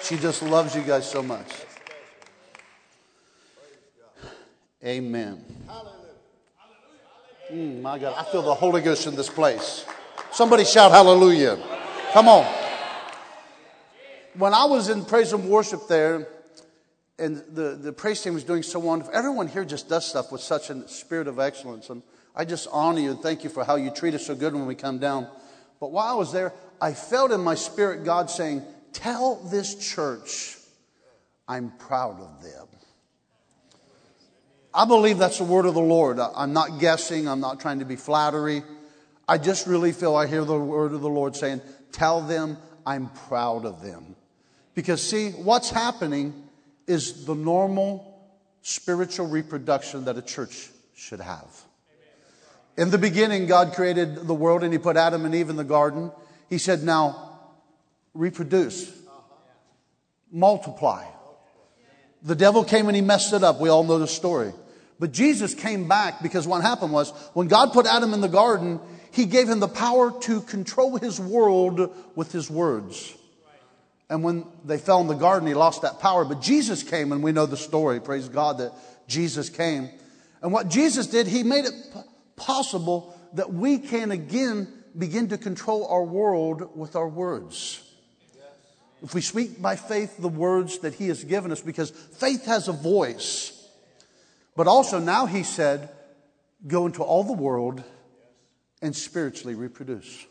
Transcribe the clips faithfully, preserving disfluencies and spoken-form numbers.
She just loves you guys so much. Amen. Mm, my God, I feel the Holy Ghost in this place. Somebody shout hallelujah. Come on. When I was in praise and worship there, and the, the praise team was doing so wonderful, everyone here just does stuff with such a spirit of excellence. And I just honor you and thank you for how you treat us so good when we come down. But while I was there, I felt in my spirit God saying, tell this church I'm proud of them. I believe that's the word of the Lord. I'm not guessing. I'm not trying to be flattery. I just really feel I hear the word of the Lord saying, tell them I'm proud of them. Because see, what's happening is the normal spiritual reproduction that a church should have. In the beginning, God created the world and He put Adam and Eve in the garden. He said, now reproduce, multiply. The devil came and he messed it up. We all know the story. But Jesus came back because what happened was when God put Adam in the garden, He gave him the power to control his world with His words. And when they fell in the garden, he lost that power. But Jesus came, and we know the story. Praise God that Jesus came. And what Jesus did, He made it possible that we can again begin to control our world with our words. If we speak by faith the words that He has given us, because faith has a voice. But also now He said, go into all the world and spiritually reproduce.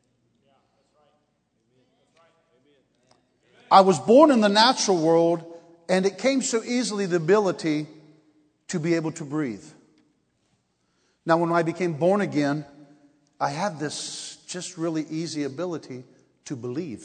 I was born in the natural world, and it came so easily, the ability to be able to breathe. Now, when I became born again, I had this just really easy ability to believe.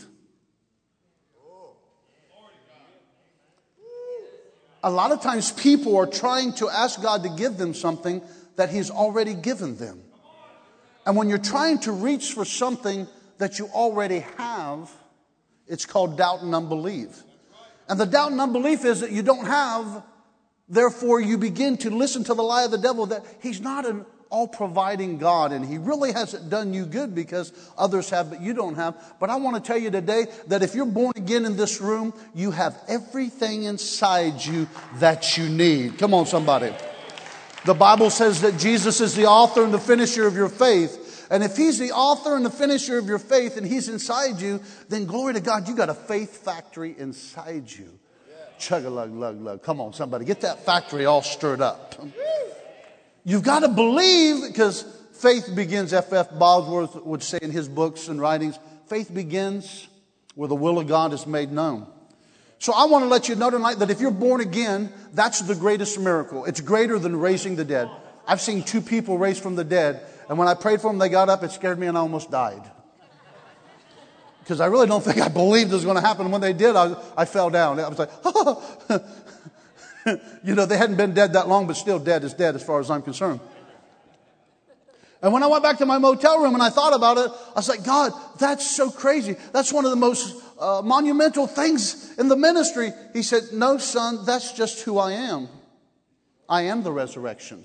A lot of times people are trying to ask God to give them something that He's already given them. And when you're trying to reach for something that you already have, it's called doubt and unbelief. And the doubt and unbelief is that you don't have, therefore you begin to listen to the lie of the devil that He's not an all-providing God, and He really hasn't done you good because others have, but you don't have. But I want to tell you today that if you're born again in this room, you have everything inside you that you need. Come on, somebody. The Bible says that Jesus is the author and the finisher of your faith. And if He's the author and the finisher of your faith and He's inside you, then glory to God, you got a faith factory inside you. Chug-a-lug-lug-lug. Come on, somebody. Get that factory all stirred up. You've got to believe, because faith begins, F F Bosworth would say in his books and writings, faith begins where the will of God is made known. So I want to let you know tonight that if you're born again, that's the greatest miracle. It's greater than raising the dead. I've seen two people raised from the dead, and when I prayed for them, they got up. It scared me and I almost died. Because I really don't think I believed it was going to happen. And when they did, I, I fell down. I was like, oh. You know, they hadn't been dead that long, but still dead is dead as far as I'm concerned. And when I went back to my motel room and I thought about it, I was like, God, that's so crazy. That's one of the most uh, monumental things in the ministry. He said, no, son, that's just who I am. I am the resurrection.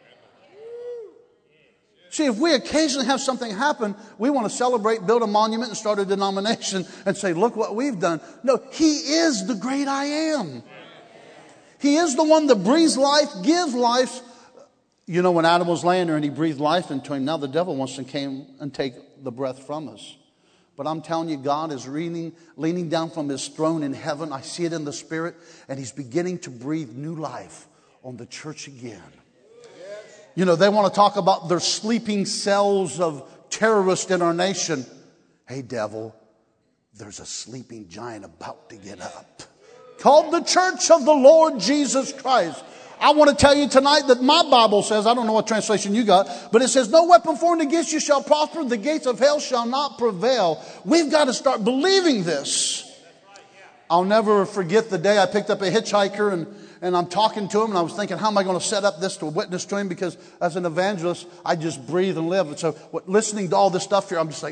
See, if we occasionally have something happen, we want to celebrate, build a monument, and start a denomination and say, look what we've done. No, He is the great I am. He is the one that breathes life, gives life. You know, when Adam was laying there and he breathed life into him, now the devil wants to come and take the breath from us. But I'm telling you, God is leaning, leaning down from His throne in heaven. I see it in the Spirit, and He's beginning to breathe new life on the church again. You know, they want to talk about their sleeping cells of terrorists in our nation. Hey, devil, there's a sleeping giant about to get up, called the Church of the Lord Jesus Christ. I want to tell you tonight that my Bible says, I don't know what translation you got, but it says, no weapon formed against you shall prosper. The gates of hell shall not prevail. We've got to start believing this. I'll never forget the day I picked up a hitchhiker and, and I'm talking to him, and I was thinking, how am I going to set up this to witness to him? Because as an evangelist, I just breathe and live. And so what, listening to all this stuff here, I'm just like,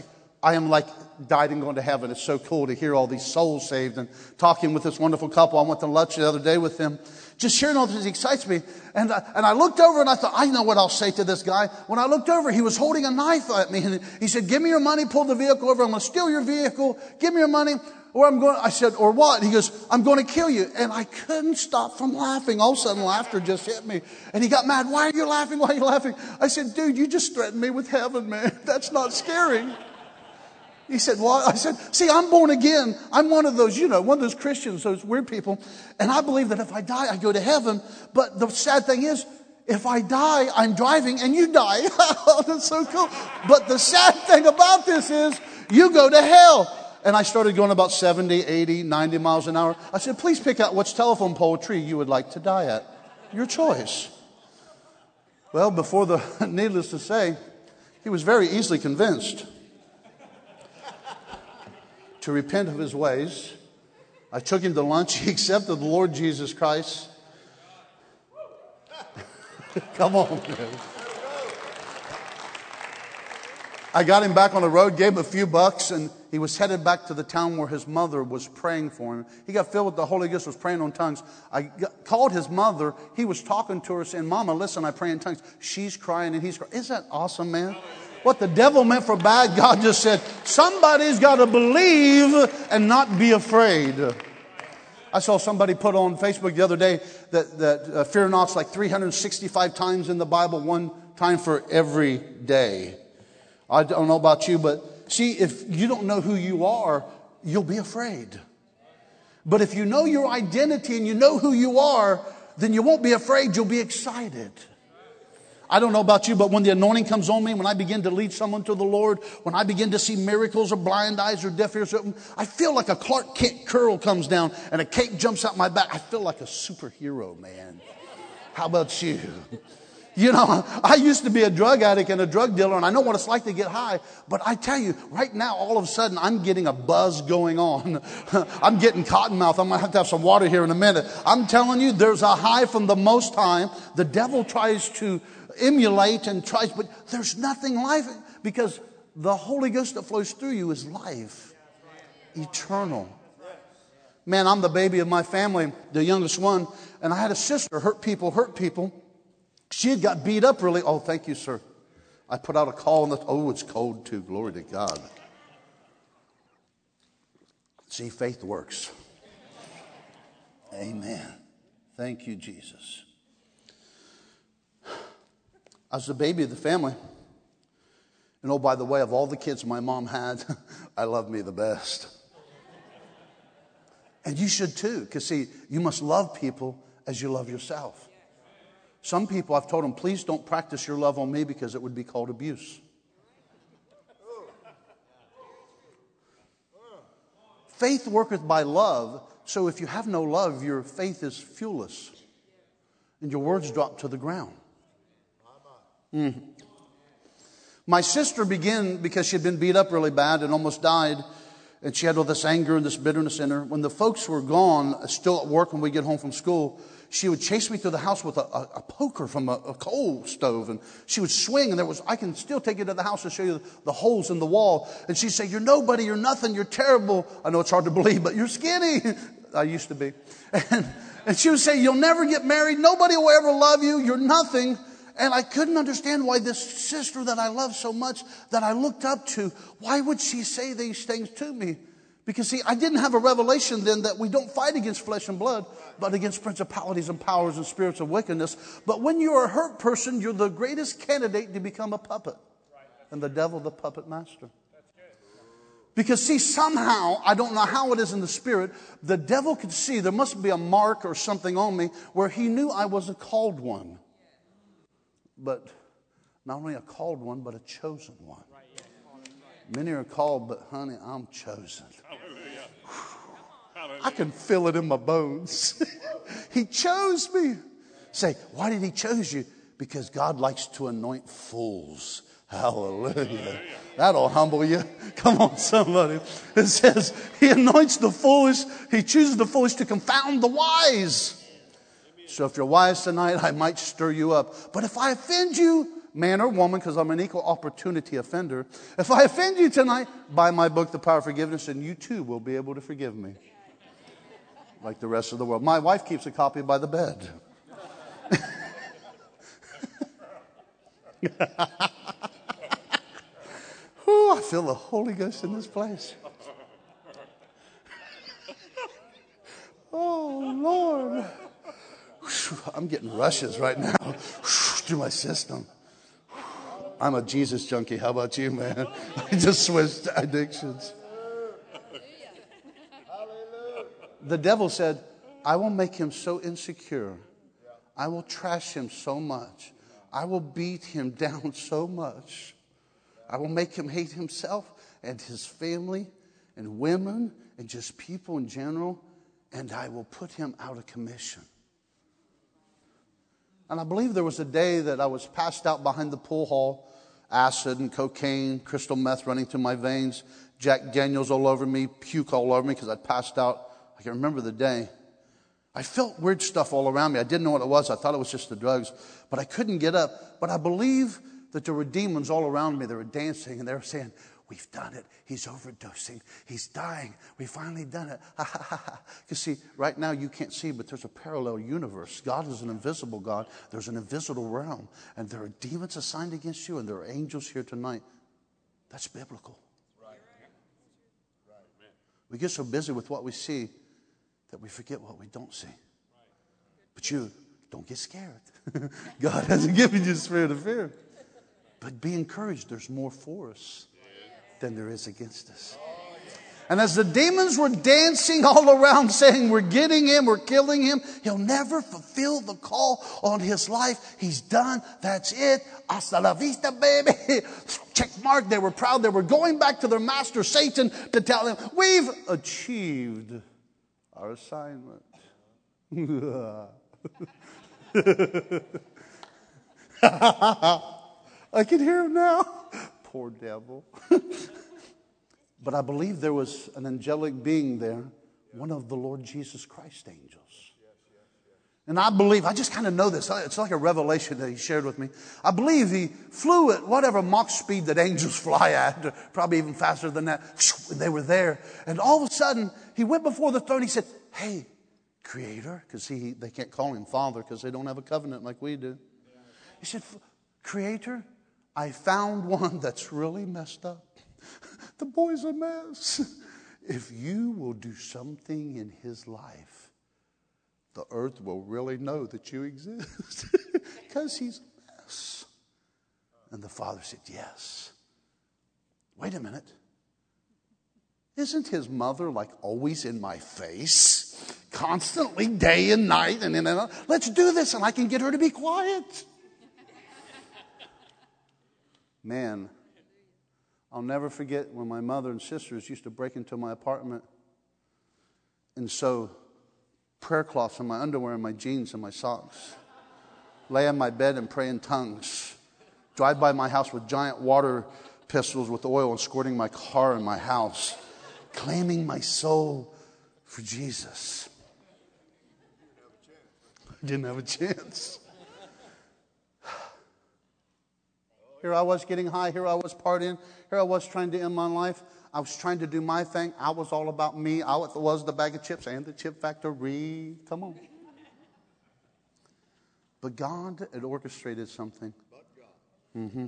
I am like died and going to heaven. It's so cool to hear all these souls saved. And talking with this wonderful couple, I went to lunch the other day with them. Just hearing all this excites me. And I, and I looked over and I thought, I know what I'll say to this guy. When I looked over, he was holding a knife at me. And he said, give me your money, pull the vehicle over. I'm going to steal your vehicle. Give me your money. Or I'm going, I said, or what? And he goes, I'm going to kill you. And I couldn't stop from laughing. All of a sudden, laughter just hit me. And he got mad. Why are you laughing? Why are you laughing? I said, dude, you just threatened me with heaven, man. That's not scary. He said, what? I said, see, I'm born again. I'm one of those, you know, one of those Christians, those weird people. And I believe that if I die, I go to heaven. But the sad thing is, if I die, I'm driving and you die. That's so cool. But the sad thing about this is, you go to hell. And I started going about seventy, eighty, ninety miles an hour. I said, please pick out which telephone pole tree you would like to die at. Your choice. Well, before the, needless to say, he was very easily convinced to repent of his ways. I took him to lunch. He accepted the Lord Jesus Christ. Come on, man. I got him back on the road, gave him a few bucks, and he was headed back to the town where his mother was praying for him. He got filled with the Holy Ghost, was praying on tongues. I got, called his mother. He was talking to her, saying, Mama, listen, I pray in tongues. She's crying and he's crying. Isn't that awesome, man? What the devil meant for bad, God just said, somebody's got to believe and not be afraid. I saw somebody put on Facebook the other day that, that uh, fear not's like three hundred sixty-five times in the Bible, one time for every day. I don't know about you, but see, if you don't know who you are, you'll be afraid. But if you know your identity and you know who you are, then you won't be afraid, you'll be excited. I don't know about you, but when the anointing comes on me, when I begin to lead someone to the Lord, when I begin to see miracles or blind eyes or deaf ears open, I feel like a Clark Kent curl comes down and a cape jumps out my back. I feel like a superhero, man. How about you? You know, I used to be a drug addict and a drug dealer, and I know what it's like to get high. But I tell you, right now, all of a sudden, I'm getting a buzz going on. I'm getting cotton mouth. I'm going to have to have some water here in a minute. I'm telling you, there's a high from the Most High. The devil tries to emulate and tries, but there's nothing like it, because the Holy Ghost that flows through you is life. Eternal. Man, I'm the baby of my family, the youngest one, and I had a sister, hurt people, hurt people. She had got beat up really. Oh, thank you, sir. I put out a call on the, oh, it's cold too. Glory to God. See, faith works. Amen. Thank you, Jesus. I was the baby of the family. And oh, by the way, of all the kids my mom had, I love me the best. And you should too, because see, you must love people as you love yourself. Some people, I've told them, please don't practice your love on me because it would be called abuse. Faith worketh by love. So if you have no love, your faith is fuelless. And your words drop to the ground. Mm. My sister began, because she had been beat up really bad and almost died. And she had all this anger and this bitterness in her. When the folks were gone, still at work when we get home from school, she would chase me through the house with a, a, a poker from a, a coal stove. And she would swing, and there was, I can still take you to the house and show you the, the holes in the wall. And she'd say, you're nobody, you're nothing, you're terrible. I know it's hard to believe, but you're skinny. I used to be. And, and she would say, you'll never get married. Nobody will ever love you. You're nothing. And I couldn't understand why this sister that I love so much, that I looked up to, why would she say these things to me? Because, see, I didn't have a revelation then that we don't fight against flesh and blood, but against principalities and powers and spirits of wickedness. But when you're a hurt person, you're the greatest candidate to become a puppet. And the devil, the puppet master. Because, see, somehow, I don't know how it is in the spirit, the devil could see there must be a mark or something on me where he knew I was a called one. But not only a called one, but a chosen one. Many are called, but honey, I'm chosen. I can feel it in my bones. He chose me. Say, why did he choose you? Because God likes to anoint fools. Hallelujah. That'll humble you. Come on, somebody. It says he anoints the foolish. He chooses the foolish to confound the wise. So if you're wise tonight, I might stir you up. But if I offend you, man or woman, because I'm an equal opportunity offender, if I offend you tonight, buy my book, The Power of Forgiveness, and you too will be able to forgive me. Like the rest of the world. My wife keeps a copy by the bed. Ooh, I feel the Holy Ghost in this place. Oh, Lord. I'm getting rushes right now through my system. I'm a Jesus junkie. How about you, man? I just switched addictions. The devil said, I will make him so insecure. I will trash him so much. I will beat him down so much. I will make him hate himself and his family and women and just people in general. And I will put him out of commission. And I believe there was a day that I was passed out behind the pool hall. Acid and cocaine, crystal meth running through my veins. Jack Daniels all over me. Puke all over me because I'd passed out. I can remember the day. I felt weird stuff all around me. I didn't know what it was. I thought it was just the drugs. But I couldn't get up. But I believe that there were demons all around me. They were dancing and they were saying, we've done it. He's overdosing. He's dying. We finally done it. Because see, right now you can't see, but there's a parallel universe. God is an invisible God. There's an invisible realm. And there are demons assigned against you, and there are angels here tonight. That's biblical. Right. Right. We get so busy with what we see that we forget what we don't see. But you, don't get scared. God hasn't given you a spirit of fear. But be encouraged. There's more for us than there is against us. And as the demons were dancing all around saying, we're getting him, we're killing him, he'll never fulfill the call on his life. He's done. That's it. Hasta la vista, baby. Check mark. They were proud. They were going back to their master, Satan, to tell him, we've achieved our assignment. I can hear him now. Poor devil. But I believe there was an angelic being there, one of the Lord Jesus Christ angels. And I believe, I just kind of know this. It's like a revelation that he shared with me. I believe he flew at whatever Mach speed that angels fly at, probably even faster than that. They were there. And all of a sudden, he went before the throne. He said, hey, Creator, because he they can't call him Father because they don't have a covenant like we do. He said, Creator, I found one that's really messed up. The boy's a mess. If you will do something in his life, the earth will really know that you exist. Because he's a mess. And the father said, yes. Wait a minute. Isn't his mother like always in my face? Constantly, day and night. And then, let's do this and I can get her to be quiet. Man, I'll never forget when my mother and sisters used to break into my apartment and sew prayer cloths in my underwear and my jeans and my socks. Lay on my bed and pray in tongues. Drive by my house with giant water pistols with oil and squirting my car and my house. Claiming my soul for Jesus. I didn't have a chance. Here I was getting high. Here I was partying. Here I was trying to end my life. I was trying to do my thing. I was all about me. I was the bag of chips and the chip factory. Come on. But God had orchestrated something. Mm-hmm.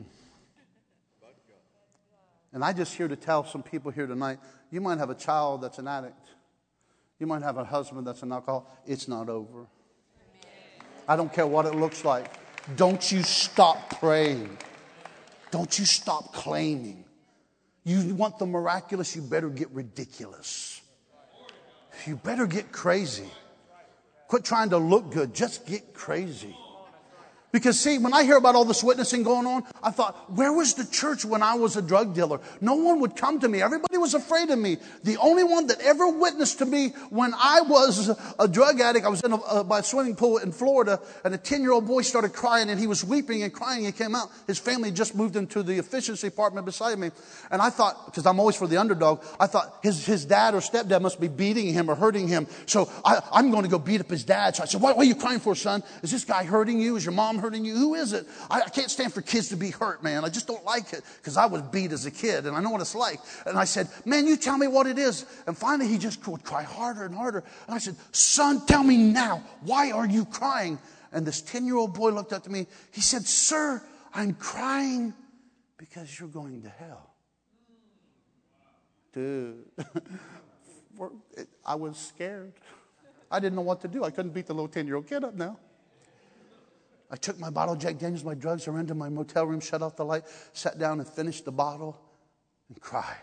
And I just here to tell some people here tonight, you might have a child that's an addict. You might have a husband that's an alcoholic. It's not over. I don't care what it looks like. Don't you stop praying. Don't you stop claiming. You want the miraculous, you better get ridiculous. You better get crazy. Quit trying to look good. Just get crazy. Because see, when I hear about all this witnessing going on, I thought, where was the church when I was a drug dealer? No one would come to me. Everybody was afraid of me. The only one that ever witnessed to me when I was a drug addict, I was in a, uh, by a swimming pool in Florida, and a ten-year-old boy started crying, and he was weeping and crying. He came out. His family just moved into the efficiency apartment beside me. And I thought, because I'm always for the underdog, I thought his, his dad or stepdad must be beating him or hurting him. So I, I'm going to go beat up his dad. So I said, what, what are you crying for, son? Is this guy hurting you? Is your mom hurting hurting you? Who is it? I, I can't stand for kids to be hurt, man. I just don't like it because I was beat as a kid and I know what it's like. And I said, man, you tell me what it is. And finally he just would cry harder and harder. And I said, son, tell me now, why are you crying? And this ten-year-old boy looked up to me. He said, sir, I'm crying because you're going to hell. Dude, I was scared. I didn't know what to do. I couldn't beat the little ten-year-old kid up now. I took my bottle of Jack Daniels, my drugs. I ran to my motel room, shut off the light, sat down and finished the bottle and cried.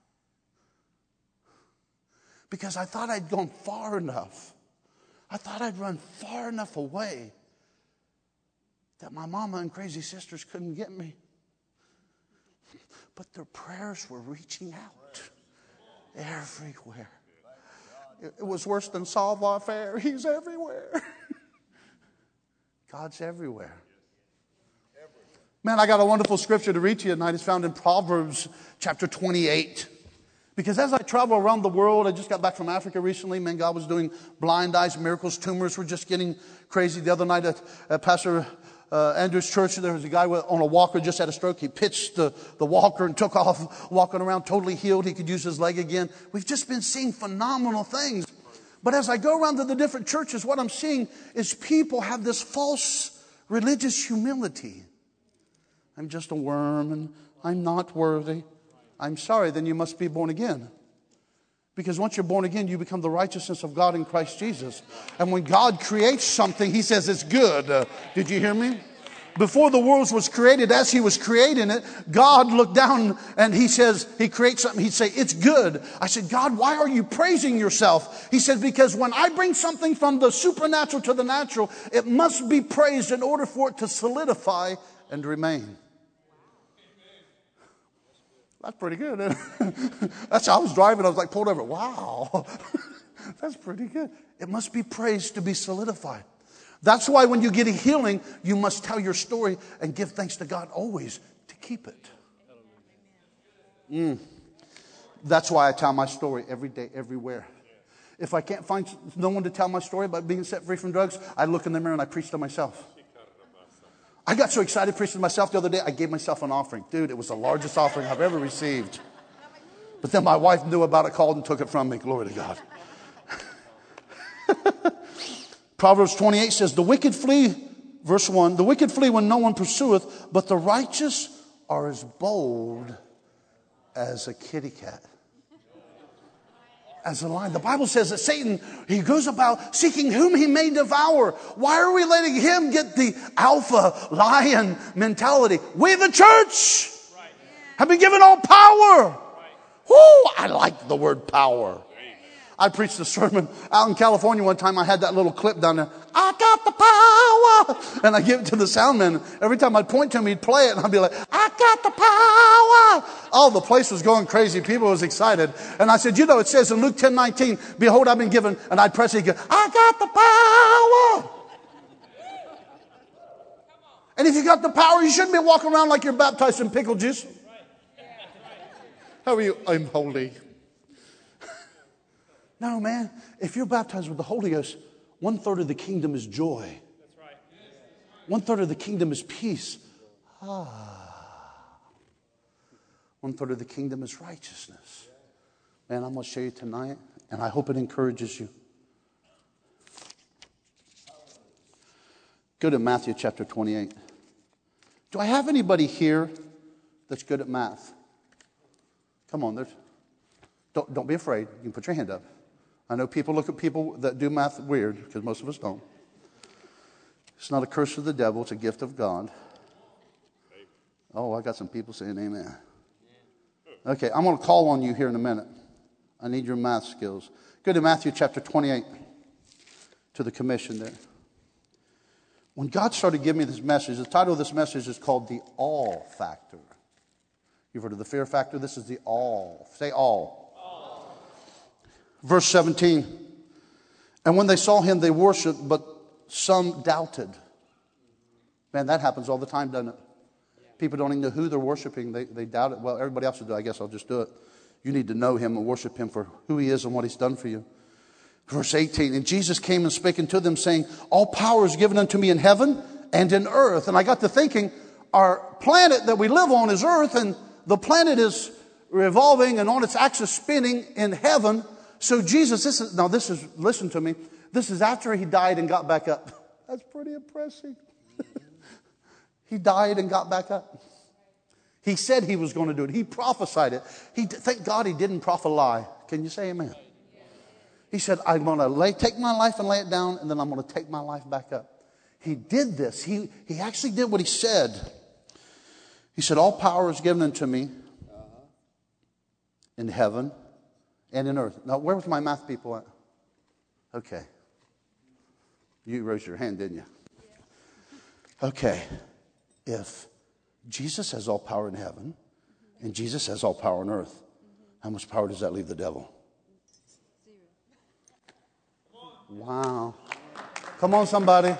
Because I thought I'd gone far enough. I thought I'd run far enough away that my mama and crazy sisters couldn't get me. But their prayers were reaching out everywhere. It was worse than savoir-faire. He's everywhere. God's everywhere. Man, I got a wonderful scripture to read to you tonight. It's found in Proverbs chapter twenty-eight. Because as I travel around the world, I just got back from Africa recently. Man, God was doing blind eyes, miracles, tumors were just getting crazy. The other night at, at Pastor uh, Andrew's church, there was a guy with, on a walker, just had a stroke. He pitched the, the walker and took off, walking around totally healed. He could use his leg again. We've just been seeing phenomenal things. But as I go around to the different churches, what I'm seeing is people have this false religious humility. I'm just a worm and I'm not worthy. I'm sorry, then you must be born again. Because once you're born again, you become the righteousness of God in Christ Jesus. And when God creates something, He says it's good. Uh, did you hear me? Before the world was created, as He was creating it, God looked down and He says, He creates something, He'd say, it's good. I said, God, why are you praising yourself? He said, because when I bring something from the supernatural to the natural, it must be praised in order for it to solidify and remain. That's pretty good, isn't it? That's how I was driving. I was like, pulled over. Wow. That's pretty good. It must be praised to be solidified. That's why when you get a healing, you must tell your story and give thanks to God always to keep it. Mm. That's why I tell my story every day, everywhere. If I can't find no one to tell my story about being set free from drugs, I look in the mirror and I preach to myself. I got so excited preaching to myself the other day, I gave myself an offering. Dude, it was the largest offering I've ever received. But then my wife knew about it, called and took it from me. Glory to God. Proverbs twenty-eight says, the wicked flee, verse one, the wicked flee when no one pursueth, but the righteous are as bold as a kitty cat. As a lion. The Bible says that Satan, he goes about seeking whom he may devour. Why are we letting him get the alpha lion mentality? We, the church, have been given all power. Whoo, I like the word power. I preached a sermon out in California one time. I had that little clip down there. I got the power. And I give it to the sound man. Every time I'd point to him, he'd play it. And I'd be like, I got the power. Oh, the place was going crazy. People was excited. And I said, you know, it says in Luke ten nineteen, behold, I've been given. And I'd press it again. I got the power. And if you got the power, you shouldn't be walking around like you're baptized in pickle juice. How are you? I'm holy. No, man. If you're baptized with the Holy Ghost, one third of the kingdom is joy. That's right. One third of the kingdom is peace. Ah. One third of the kingdom is righteousness. Man, I'm going to show you tonight, and I hope it encourages you. Go to Matthew chapter twenty-eight. Do I have anybody here that's good at math? Come on, there's. Don't, don't be afraid. You can put your hand up. I know people look at people that do math weird, because most of us don't. It's not a curse of the devil. It's a gift of God. Oh, I got some people saying amen. Okay, I'm going to call on you here in a minute. I need your math skills. Go to Matthew chapter twenty-eight, to the commission there. When God started giving me this message, the title of this message is called The All Factor. You've heard of the fear factor? This is the all. Say all. Verse seventeen, and when they saw him, they worshiped, but some doubted. Man, that happens all the time, doesn't it? People don't even know who they're worshiping. They, they doubt it. Well, everybody else will do it. I guess I'll just do it. You need to know him and worship him for who he is and what he's done for you. Verse eighteen, and Jesus came and spake unto them, saying, all power is given unto me in heaven and in earth. And I got to thinking, our planet that we live on is earth, and the planet is revolving and on its axis spinning in heaven. So Jesus, this is, now this is, listen to me, this is after he died and got back up. That's pretty impressive. He died and got back up. He said he was going to do it. He prophesied it. He, thank God he didn't prophesy. Can you say amen? He said, I'm going to lay, take my life and lay it down, and then I'm going to take my life back up. He did this. He, he actually did what he said. He said, all power is given unto me in heaven and in earth. Now, where was my math people at? Okay. You raised your hand, didn't you? Okay. If Jesus has all power in heaven and Jesus has all power on earth, how much power does that leave the devil? Wow. Come on, somebody.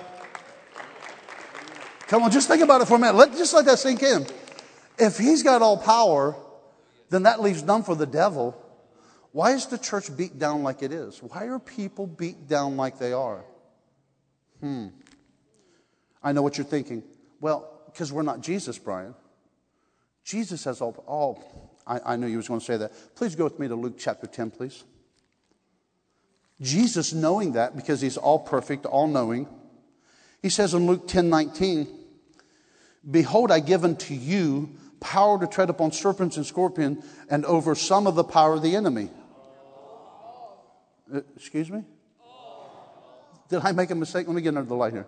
Come on, just think about it for a minute. Let, just let that sink in. If he's got all power, then that leaves none for the devil. Why is the church beat down like it is? Why are people beat down like they are? Hmm. I know what you're thinking. Well, because we're not Jesus, Brian. Jesus has all... all I, I knew you was going to say that. Please go with me to Luke chapter ten, please. Jesus, knowing that, because he's all perfect, all knowing, he says in Luke ten nineteen, behold, I give unto you power to tread upon serpents and scorpions and over some of the power of the enemy. Uh, excuse me? Did I make a mistake? Let me get under the light here.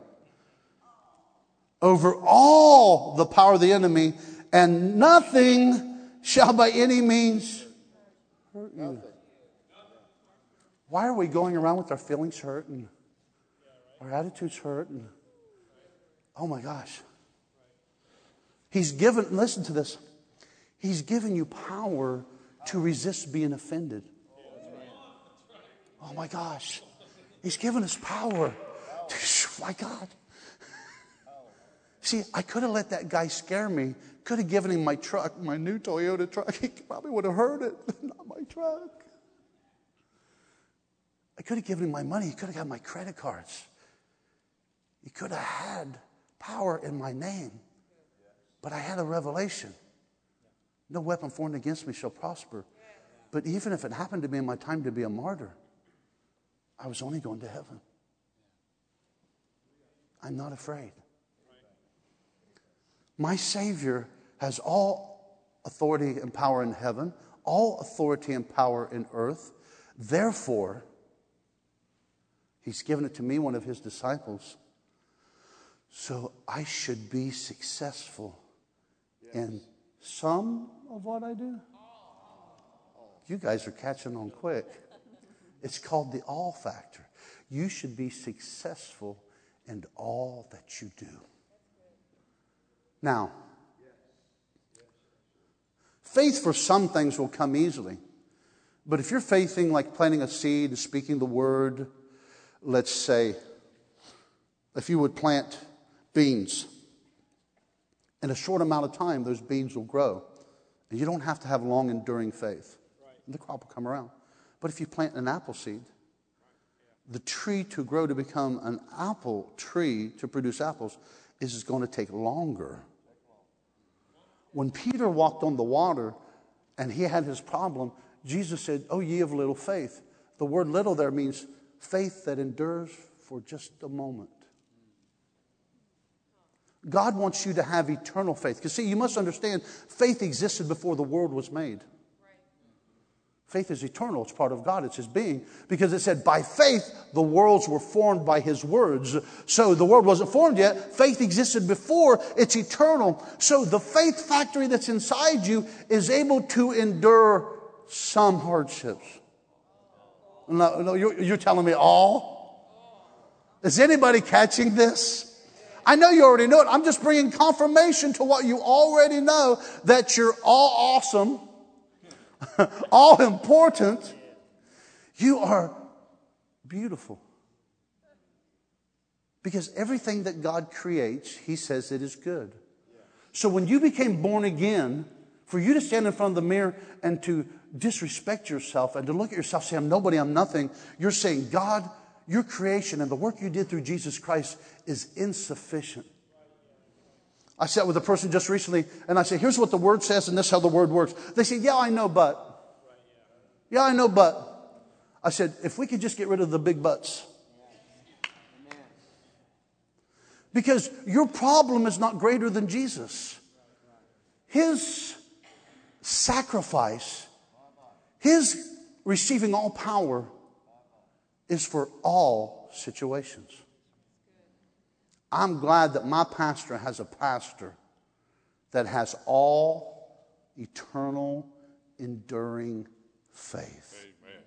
Over all the power of the enemy, and nothing shall by any means hurt you. Why are we going around with our feelings hurt and our attitudes hurt? And, oh my gosh. He's given, listen to this. He's given you power to resist being offended. Oh my gosh. He's given us power. To, my God. See, I could have let that guy scare me. Could have given him my truck, my new Toyota truck. He probably would have heard it. Not my truck. I could have given him my money. He could have got my credit cards. He could have had power in my name. But I had a revelation. No weapon formed against me shall prosper. But even if it happened to be in my time to be a martyr, I was only going to heaven. I'm not afraid. My Savior has all authority and power in heaven, all authority and power in earth. Therefore, he's given it to me, one of his disciples. So I should be successful in some of what I do. You guys are catching on quick. It's called the all factor. You should be successful in all that you do. Now, faith for some things will come easily. But if you're faithing like planting a seed and speaking the word, let's say, if you would plant beans, in a short amount of time, those beans will grow. And you don't have to have long, enduring faith. And the crop will come around. But if you plant an apple seed, the tree to grow to become an apple tree to produce apples is going to take longer. When Peter walked on the water and he had his problem, Jesus said, "Oh, ye of little faith." The word little there means faith that endures for just a moment. God wants you to have eternal faith. Because see, you must understand, faith existed before the world was made. Faith is eternal. It's part of God. It's his being. Because it said, by faith, the worlds were formed by his words. So the world wasn't formed yet. Faith existed before. It's eternal. So the faith factory that's inside you is able to endure some hardships. No, no, you're, you're telling me all? Is anybody catching this? I know you already know it. I'm just bringing confirmation to what you already know, that you're all awesome. All important. You are beautiful. Because everything that God creates, he says it is good. So when you became born again, for you to stand in front of the mirror and to disrespect yourself and to look at yourself and say, I'm nobody, I'm nothing, you're saying, God, your creation and the work you did through Jesus Christ is insufficient. I sat with a person just recently, and I said, here's what the Word says, and this is how the Word works. They said, yeah, I know, but. Yeah, I know, but. I said, if we could just get rid of the big buts. Because your problem is not greater than Jesus. His sacrifice, His receiving all power is for all situations. I'm glad that my pastor has a pastor that has all eternal, enduring faith. Amen.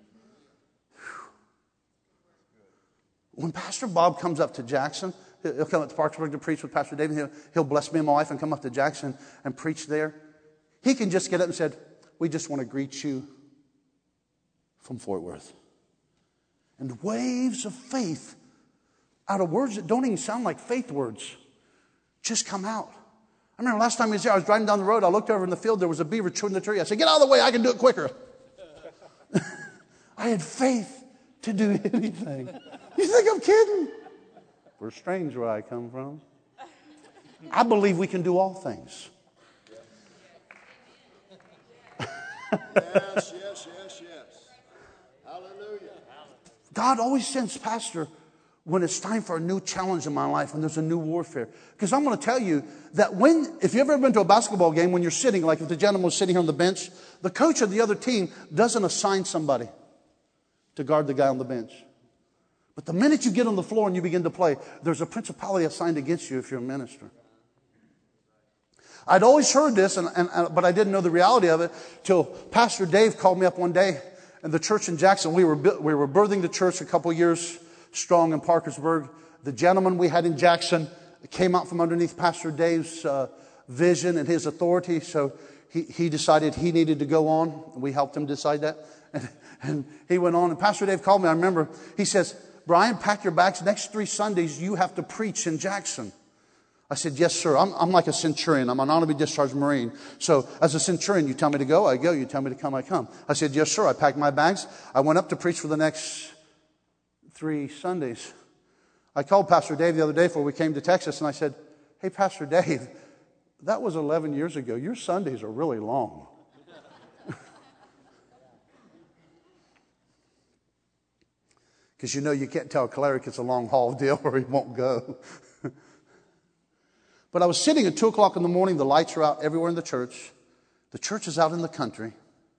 When Pastor Bob comes up to Jackson, he'll come up to Parkersburg to preach with Pastor David. He'll, he'll bless me and my wife and come up to Jackson and preach there. He can just get up and say, we just want to greet you from Fort Worth. And waves of faith out of words that don't even sound like faith words just come out. I remember last time he was there, I was driving down the road. I looked over in the field. There was a beaver chewing the tree. I said, get out of the way. I can do it quicker. I had faith to do anything. You think I'm kidding? We're strange where I come from. I believe we can do all things. Yes, yes, yes, yes. Hallelujah. God always sends pastor when it's time for a new challenge in my life, when there's a new warfare. Because I'm going to tell you that when, if you've ever been to a basketball game, when you're sitting, like if the gentleman was sitting here on the bench, the coach of the other team doesn't assign somebody to guard the guy on the bench. But the minute you get on the floor and you begin to play, there's a principality assigned against you if you're a minister. I'd always heard this, and, and, but I didn't know the reality of it till Pastor Dave called me up one day in the church in Jackson. We were we were birthing the church a couple years strong in Parkersburg. The gentleman we had in Jackson came out from underneath Pastor Dave's uh, vision and his authority, so he, he decided he needed to go on. We helped him decide that, and, and he went on. And Pastor Dave called me. I remember he says, Brian, pack your bags. Next three Sundays, you have to preach in Jackson. I said, yes, sir. I'm, I'm like a centurion. I'm an honorably discharged Marine. So as a centurion, you tell me to go, I go. You tell me to come, I come. I said, yes, sir. I packed my bags. I went up to preach for the next three Sundays. I called Pastor Dave the other day before we came to Texas, and I said, hey, Pastor Dave, that was eleven years ago. Your Sundays are really long. Because you know you can't tell a cleric it's a long haul deal or he won't go. But I was sitting at two o'clock in the morning. The lights are out everywhere in the church. The church is out in the country.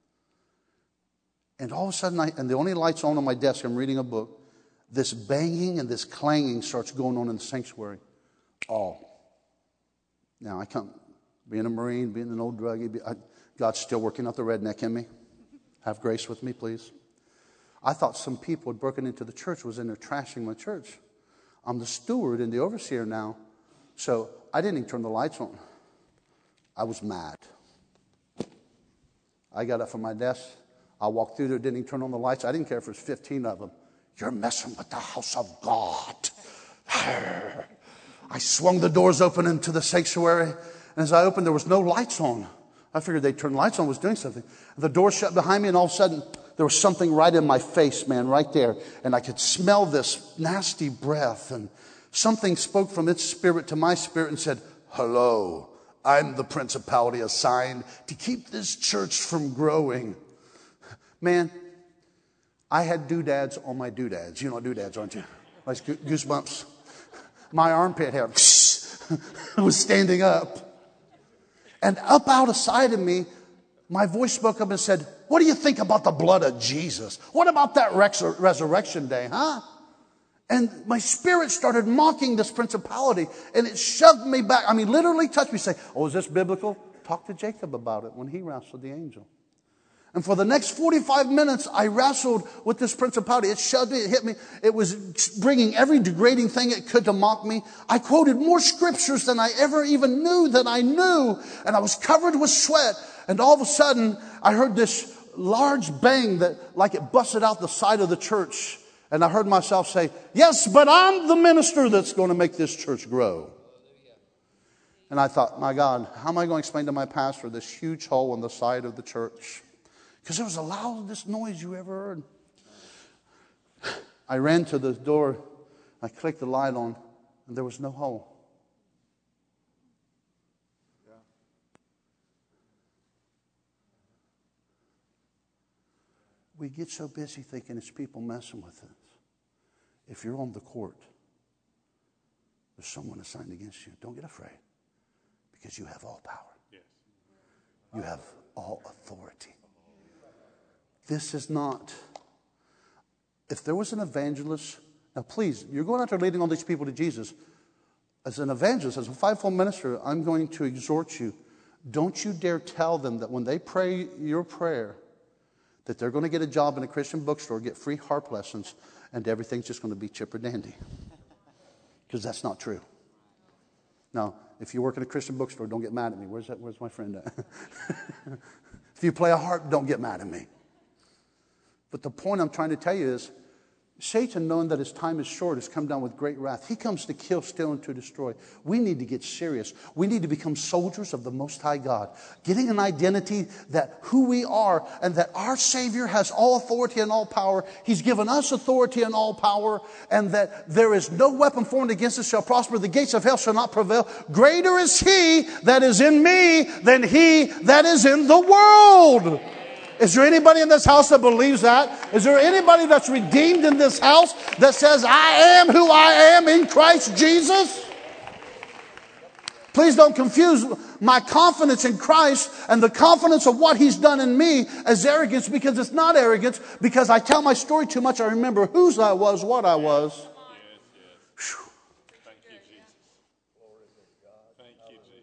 And all of a sudden, I, and the only lights on on my desk, I'm reading a book. This banging and this clanging starts going on in the sanctuary. All. Now, I come, being a Marine, being an old druggie, I, God's still working out the redneck in me. Have grace with me, please. I thought some people had broken into the church, was in there trashing my church. I'm the steward and the overseer now. So I didn't even turn the lights on. I was mad. I got up from my desk. I walked through there, didn't even turn on the lights. I didn't care if there was fifteen of them. You're messing with the house of God. I swung the doors open into the sanctuary. And as I opened, there was no lights on. I figured they'd turn lights on, was doing something. The door shut behind me, and all of a sudden, there was something right in my face, man, right there. And I could smell this nasty breath. And something spoke from its spirit to my spirit and said, hello, I'm the principality assigned to keep this church from growing. Man, I had doodads on my doodads. You know what doodads, aren't you? Like goosebumps. My armpit hair was standing up. And up out of sight of me, my voice spoke up and said, what do you think about the blood of Jesus? What about that res- resurrection day, huh? And my spirit started mocking this principality, and it shoved me back. I mean, literally touched me, say, oh, is this biblical? Talk to Jacob about it when he wrestled the angel. And for the next forty-five minutes, I wrestled with this principality. It shoved me, it hit me. It was bringing every degrading thing it could to mock me. I quoted more scriptures than I ever even knew that I knew. And I was covered with sweat. And all of a sudden, I heard this large bang that, like it busted out the side of the church. And I heard myself say, yes, but I'm the minister that's going to make this church grow. And I thought, my God, how am I going to explain to my pastor this huge hole in the side of the church? Because it was the loudest noise you ever heard. I ran to the door. I clicked the light on, and there was no hole. We get so busy thinking it's people messing with us. If you're on the court, there's someone assigned against you. Don't get afraid, because you have all power. Yes. You have all authority. This is not, if there was an evangelist, now please, you're going out there leading all these people to Jesus. As an evangelist, as a fivefold minister, I'm going to exhort you. Don't you dare tell them that when they pray your prayer, that they're going to get a job in a Christian bookstore, get free harp lessons, and everything's just going to be chipper dandy. Because that's not true. Now, if you work in a Christian bookstore, don't get mad at me. Where's that? Where's my friend at? If you play a harp, don't get mad at me. But the point I'm trying to tell you is, Satan, knowing that his time is short, has come down with great wrath. He comes to kill, steal, and to destroy. We need to get serious. We need to become soldiers of the Most High God. Getting an identity that who we are and that our Savior has all authority and all power. He's given us authority and all power, and that there is no weapon formed against us shall prosper. The gates of hell shall not prevail. Greater is He that is in me than he that is in the world. Is there anybody in this house that believes that? Is there anybody that's redeemed in this house that says, I am who I am in Christ Jesus? Please don't confuse my confidence in Christ and the confidence of what He's done in me as arrogance, because it's not arrogance, because I tell my story too much. I remember whose I was, what I was. Yes, yes. Thank you, Jesus. Thank you, Jesus.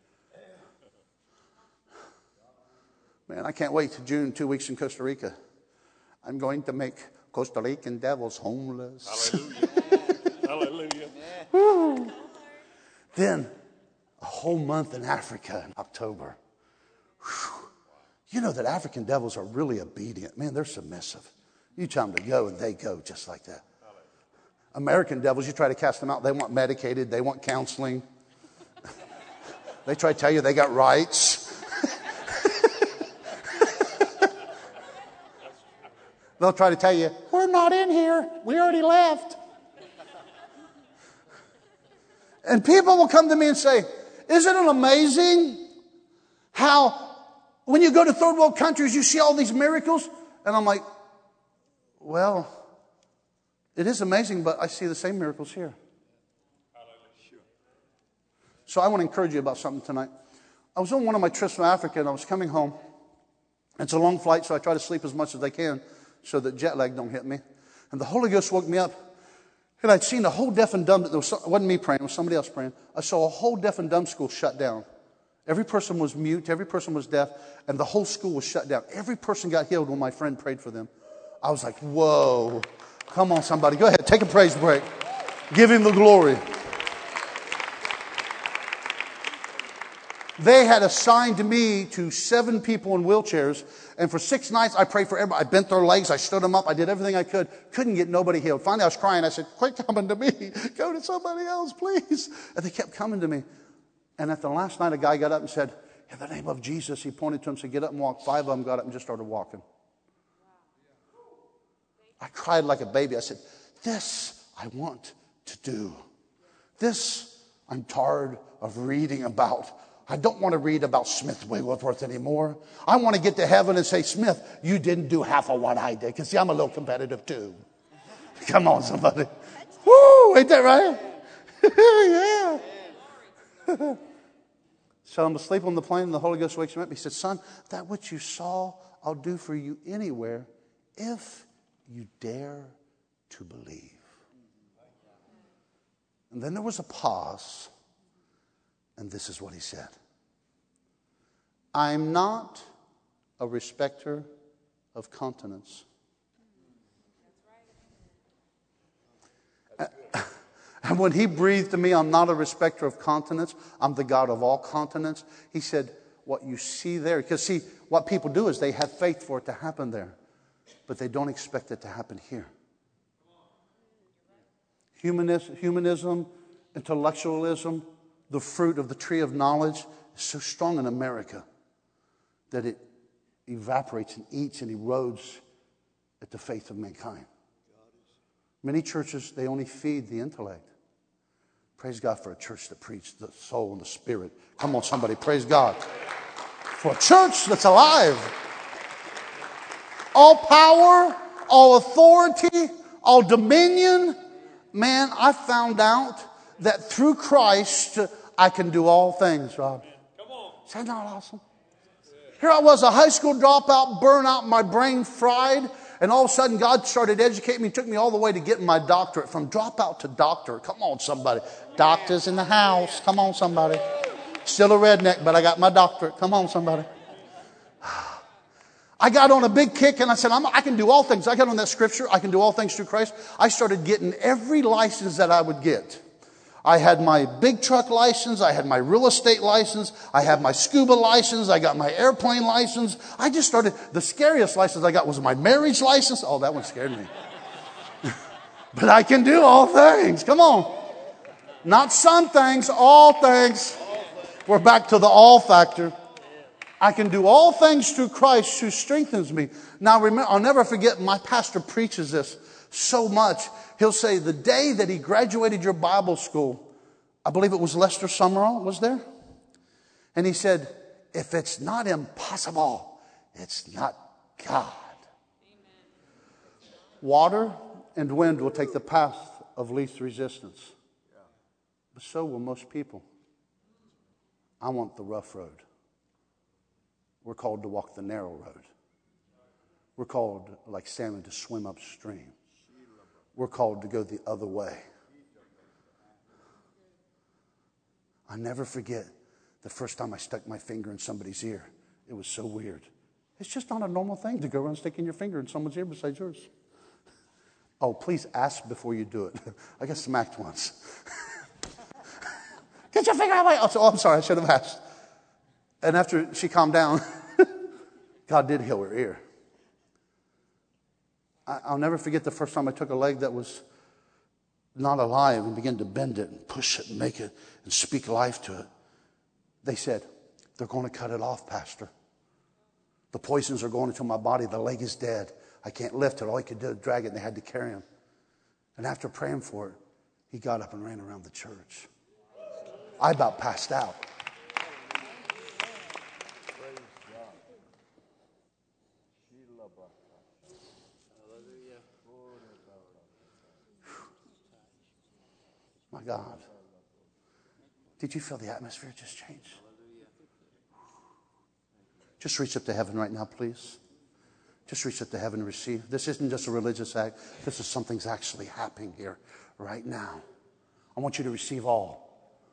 Man, I can't wait to June, two weeks in Costa Rica. I'm going to make Costa Rican devils homeless. Hallelujah. Hallelujah. Then a whole month in Africa in October. Whew. You know that African devils are really obedient. Man, they're submissive. You tell them to go and they go just like that. American devils, you try to cast them out, they want medicated, they want counseling. They try to tell you they got rights. They'll try to tell you, we're not in here. We already left. And people will come to me and say, isn't it amazing how when you go to third world countries, you see all these miracles? And I'm like, well, it is amazing, but I see the same miracles here. So I want to encourage you about something tonight. I was on one of my trips from Africa, and I was coming home. It's a long flight, so I try to sleep as much as I can so that jet lag don't hit me. And the Holy Ghost woke me up, and I'd seen a whole deaf and dumb, it wasn't me praying, it was somebody else praying. I saw a whole deaf and dumb school shut down. Every person was mute, every person was deaf, and the whole school was shut down. Every person got healed when my friend prayed for them. I was like, whoa. Come on, somebody. Go ahead, take a praise break. Give Him the glory. They had assigned me to seven people in wheelchairs, and for six nights I prayed for everybody. I bent their legs, I stood them up, I did everything I could. Couldn't get nobody healed. Finally I was crying. I said, quit coming to me. Go to somebody else, please. And they kept coming to me. And at the last night, a guy got up and said, in the name of Jesus, he pointed to him and said, get up and walk. Five of them got up and just started walking. I cried like a baby. I said, this I want to do. This I'm tired of reading about. I don't want to read about Smith Wigglesworth anymore. I want to get to heaven and say, Smith, you didn't do half of what I did. Because see, I'm a little competitive too. Come on, somebody. Woo, ain't that right? Yeah. So I'm asleep on the plane and the Holy Ghost wakes me up. He said, son, that which you saw, I'll do for you anywhere if you dare to believe. And then there was a pause. And this is what he said. I'm not a respecter of continents. And when he breathed to me, I'm not a respecter of continents. I'm the God of all continents. He said, what you see there. Because see, what people do is they have faith for it to happen there. But they don't expect it to happen here. Humanism, humanism intellectualism, the fruit of the tree of knowledge is so strong in America that it evaporates and eats and erodes at the faith of mankind. Many churches, they only feed the intellect. Praise God for a church that preaches the soul and the spirit. Come on, somebody, praise God. For a church that's alive. all power, all authority, all dominion. Man, I found out that through Christ, I can do all things, Rob. Is that not awesome? Here I was, a high school dropout, burnout, my brain fried. And all of a sudden, God started educating me, took me all the way to getting my doctorate, from dropout to doctor. Come on, somebody. Doctors in the house. Come on, somebody. Still a redneck, but I got my doctorate. Come on, somebody. I got on a big kick and I said, I'm, I can do all things. I got on that scripture. I can do all things through Christ. I started getting every license that I would get. I had my big truck license. I had my real estate license. I had my scuba license. I got my airplane license. I just started. The scariest license I got was my marriage license. Oh, that one scared me. But I can do all things. Come on. Not some things, all things. We're back to the all factor. I can do all things through Christ who strengthens me. Now, remember, I'll never forget, my pastor preaches this so much. He'll say, the day that he graduated your Bible school, I believe it was Lester Summerall was there. And he said, if it's not impossible, it's not God. Amen. Water and wind will take the path of least resistance. But so will most people. I want the rough road. We're called to walk the narrow road. We're called, like salmon, to swim upstream. We're called to go the other way. I'll never forget the first time I stuck my finger in somebody's ear. It was so weird. It's just not a normal thing to go around sticking your finger in someone's ear besides yours. Oh, please ask before you do it. I got smacked once. Get your finger out of my... Oh, I'm sorry, I should have asked. And after she calmed down, God did heal her ear. I'll never forget the first time I took a leg that was not alive and began to bend it and push it and make it and speak life to it. They said, they're going to cut it off, Pastor. The poisons are going into my body. The leg is dead. I can't lift it. All he could do was drag it, and they had to carry him. And after praying for it, he got up and ran around the church. I about passed out. My God. Did you feel the atmosphere just change? Just reach up to heaven right now, please. Just reach up to heaven and receive. This isn't just a religious act. This is something's actually happening here right now. I want you to receive all.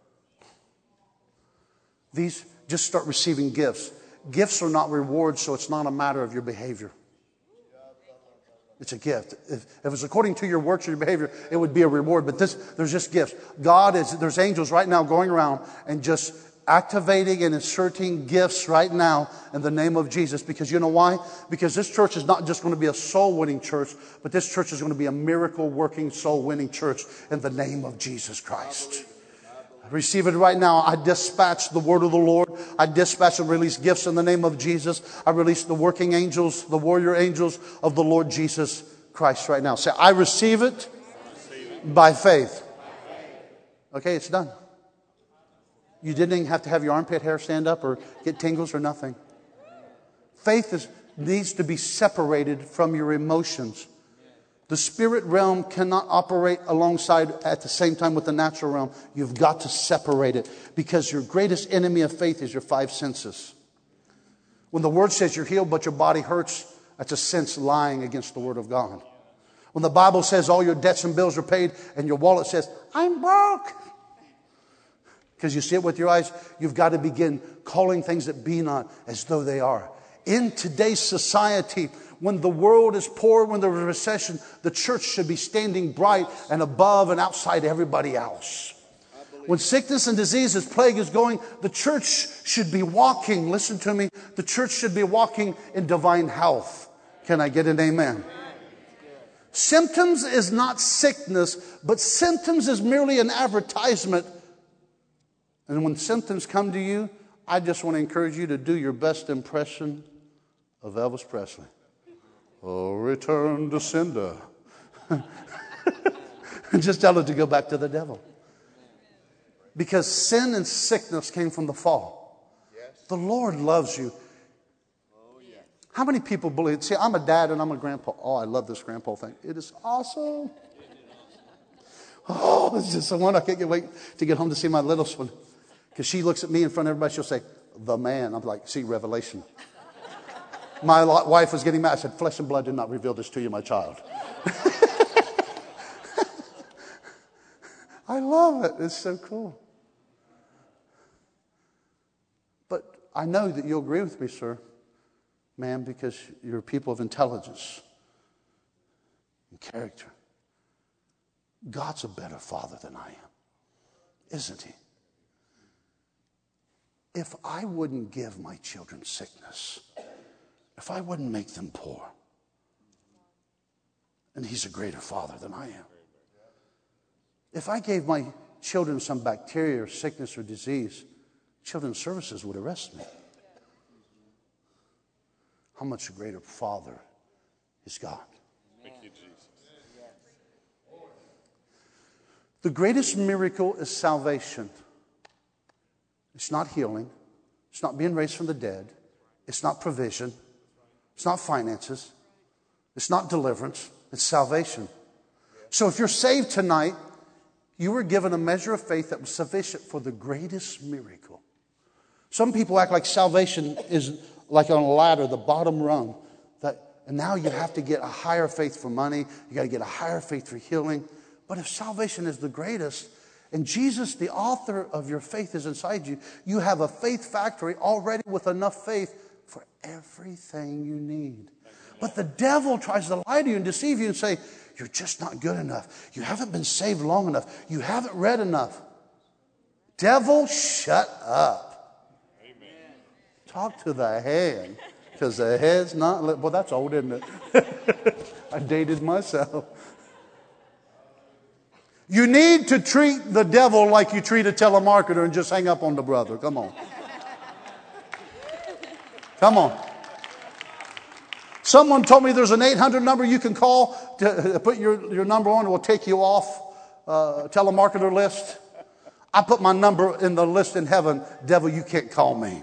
These, just start receiving gifts. Gifts are not rewards, so it's not a matter of your behavior. It's a gift. If, if it was according to your works or your behavior, it would be a reward. But this, there's just gifts. God is, there's angels right now going around and just activating and inserting gifts right now in the name of Jesus. Because you know why? Because this church is not just going to be a soul-winning church, but this church is going to be a miracle-working, soul-winning church in the name of Jesus Christ. Receive it right now. I dispatch the word of the Lord. I dispatch and release gifts in the name of Jesus. I release the working angels, the warrior angels of the Lord Jesus Christ right now. Say, I receive it, I receive it. By faith. Okay, it's done. You didn't even have to have your armpit hair stand up or get tingles or nothing. Faith is, needs to be separated from your emotions. The spirit realm cannot operate alongside at the same time with the natural realm. You've got to separate it because your greatest enemy of faith is your five senses. When the word says you're healed but your body hurts, that's a sense lying against the word of God. When the Bible says all your debts and bills are paid and your wallet says, I'm broke. Because you see it with your eyes, you've got to begin calling things that be not as though they are. In today's society, when the world is poor, when there's a recession, the church should be standing bright and above and outside everybody else. When sickness and disease, as plague is going, the church should be walking, listen to me, the church should be walking in divine health. Can I get an amen? Symptoms is not sickness, but symptoms is merely an advertisement. And when symptoms come to you, I just want to encourage you to do your best impression of Elvis Presley. Oh, return to sender. Just tell it to go back to the devil. Because sin and sickness came from the fall. The Lord loves you. How many people believe? See, I'm a dad and I'm a grandpa. Oh, I love this grandpa thing. It is awesome. Oh, it's just so one. I can't wait to get home to see my littlest one. Because she looks at me in front of everybody. She'll say, the man. I'm like, see, Revelation. My wife was getting mad. I said, flesh and blood did not reveal this to you, my child. I love it. It's so cool. But I know that you'll agree with me, sir, ma'am, because you're people of intelligence and character. God's a better father than I am, isn't he? If I wouldn't give my children sickness, if I wouldn't make them poor, and he's a greater father than I am. If I gave my children some bacteria or sickness or disease, Children's Services would arrest me. How much a greater father is God? Thank you, Jesus. The greatest miracle is salvation. It's not healing. It's not being raised from the dead. It's not provision. It's not finances. It's not deliverance. It's salvation. So if you're saved tonight, you were given a measure of faith that was sufficient for the greatest miracle. Some people act like salvation is like on a ladder, the bottom rung. That, and now you have to get a higher faith for money. You got to get a higher faith for healing. But if salvation is the greatest, and Jesus, the author of your faith, is inside you, you have a faith factory already with enough faith for everything you need. But the devil tries to lie to you and deceive you and say, you're just not good enough. You haven't been saved long enough. You haven't read enough. Devil, shut up. Amen. Talk to the head, because the head's not... Li- well, that's old, isn't it? I dated myself. You need to treat the devil like you treat a telemarketer and just hang up on the brother. Come on. Come on. Someone told me there's an eight hundred number you can call to put your, your number on. It will take you off uh, telemarketer list. I put my number in the list in heaven. Devil, you can't call me.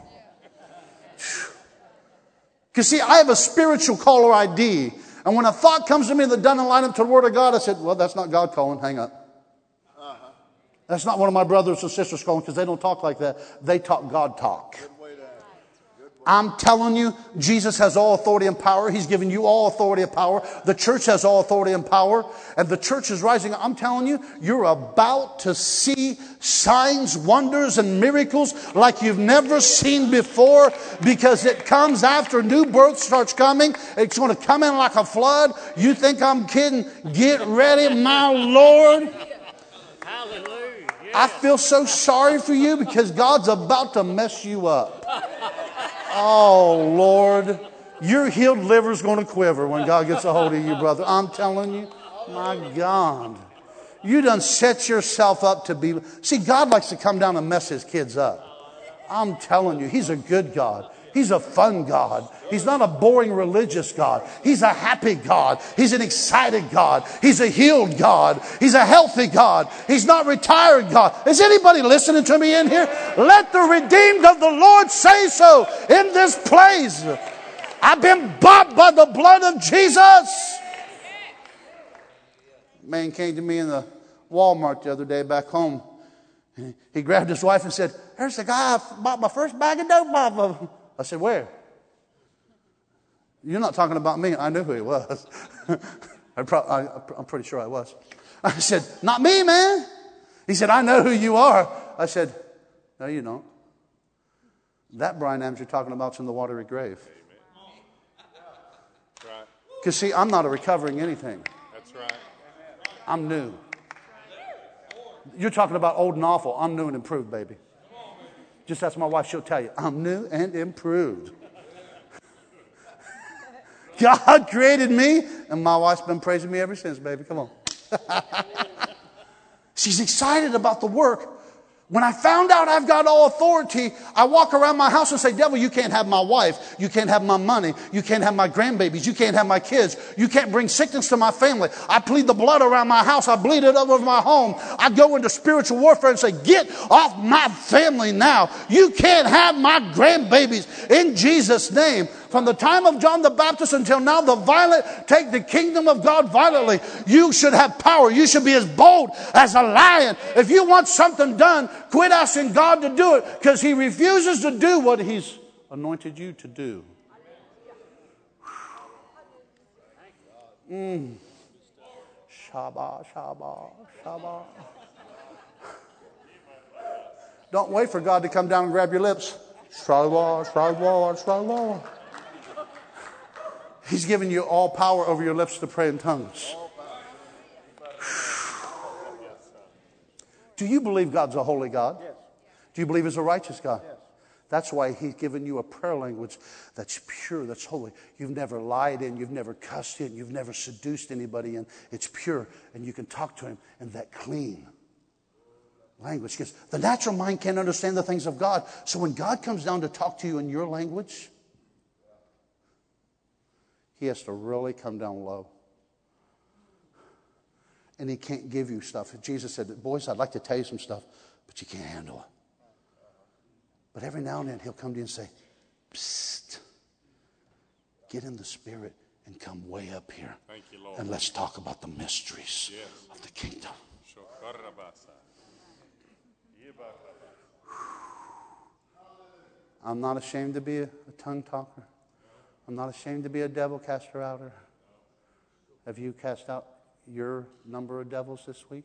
Because see, I have a spiritual caller I D. And when a thought comes to me that doesn't line up to the Word of God, I said, well, that's not God calling. Hang up. Uh-huh. That's not one of my brothers or sisters calling, because they don't talk like that. They talk God talk. I'm telling you, Jesus has all authority and power. He's given you all authority and power. The church has all authority and power. And the church is rising. I'm telling you, you're about to see signs, wonders, and miracles like you've never seen before, because it comes after new birth starts coming. It's going to come in like a flood. You think I'm kidding? Get ready, my Lord. Hallelujah. Yes. I feel so sorry for you, because God's about to mess you up. Oh, Lord, your healed liver's going to quiver when God gets a hold of you, brother. I'm telling you, my God. You done set yourself up to be... See, God likes to come down and mess his kids up. I'm telling you, he's a good God. He's a fun God. He's not a boring religious God. He's a happy God. He's an excited God. He's a healed God. He's a healthy God. He's not retired God. Is anybody listening to me in here? Let the redeemed of the Lord say so in this place. I've been bought by the blood of Jesus. Man came to me in the Walmart the other day back home. He grabbed his wife and said, there's the guy I bought my first bag of dope off of. I said, where? You're not talking about me. I knew who he was. I pro- I, I'm pretty sure I was. I said, not me, man. He said, I know who you are. I said, no, you don't. That Brian Adams you're talking about is in the watery grave. Because, see, I'm not a recovering anything. That's right. I'm new. You're talking about old and awful. I'm new and improved, baby. Just ask my wife, she'll tell you. I'm new and improved. God created me, and my wife's been praising me ever since, baby. Come on. She's excited about the work. When I found out I've got all authority, I walk around my house and say, devil, you can't have my wife. You can't have my money. You can't have my grandbabies. You can't have my kids. You can't bring sickness to my family. I plead the blood around my house. I bleed it over my home. I go into spiritual warfare and say, get off my family now. You can't have my grandbabies in Jesus' name. From the time of John the Baptist until now, the violent take the kingdom of God violently. You should have power. You should be as bold as a lion. If you want something done, quit asking God to do it, because He refuses to do what He's anointed you to do. Mm. Shabbat, Shabbat, Shabbat. Don't wait for God to come down and grab your lips. Shabbat, Shabbat, Shabbat. He's given you all power over your lips to pray in tongues. Do you believe God's a holy God? Yes. Do you believe He's a righteous God? Yes. That's why He's given you a prayer language that's pure, that's holy. You've never lied in, you've never cussed in, you've never seduced anybody in. It's pure, and you can talk to Him in that clean language. Because the natural mind can't understand the things of God. So when God comes down to talk to you in your language, He has to really come down low. And He can't give you stuff. Jesus said, boys, I'd like to tell you some stuff, but you can't handle it. But every now and then He'll come to you and say, psst, get in the Spirit and come way up here. Thank you, Lord. And let's talk about the mysteries Yes. of the kingdom. I'm not ashamed to be a, a tongue talker. I'm not ashamed to be a devil caster outer. Have you cast out your number of devils this week?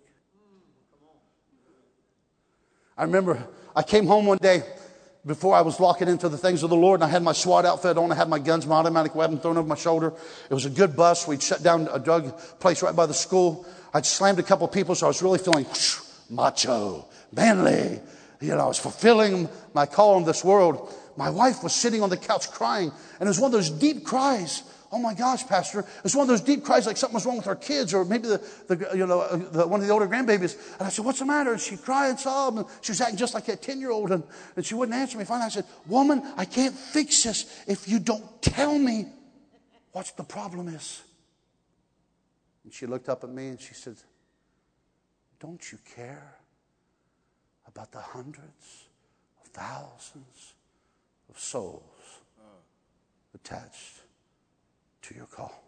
I remember I came home one day before I was walking into the things of the Lord, and I had my SWAT outfit on. I had my guns, my automatic weapon thrown over my shoulder. It was a good bus. We'd shut down a drug place right by the school. I'd slammed a couple of people, so I was really feeling whoosh, macho, manly. You know, I was fulfilling my call in this world. My wife was sitting on the couch crying, and it was one of those deep cries. Oh my gosh, Pastor! It was one of those deep cries, like something was wrong with our kids, or maybe the, the you know the, one of the older grandbabies. And I said, "What's the matter?" And she cried and sobbed, and she was acting just like a ten-year-old, and, and she wouldn't answer me. Finally, I said, "Woman, I can't fix this if you don't tell me what the problem is." And she looked up at me and she said, "Don't you care about the hundreds of thousands of souls attached to your call?"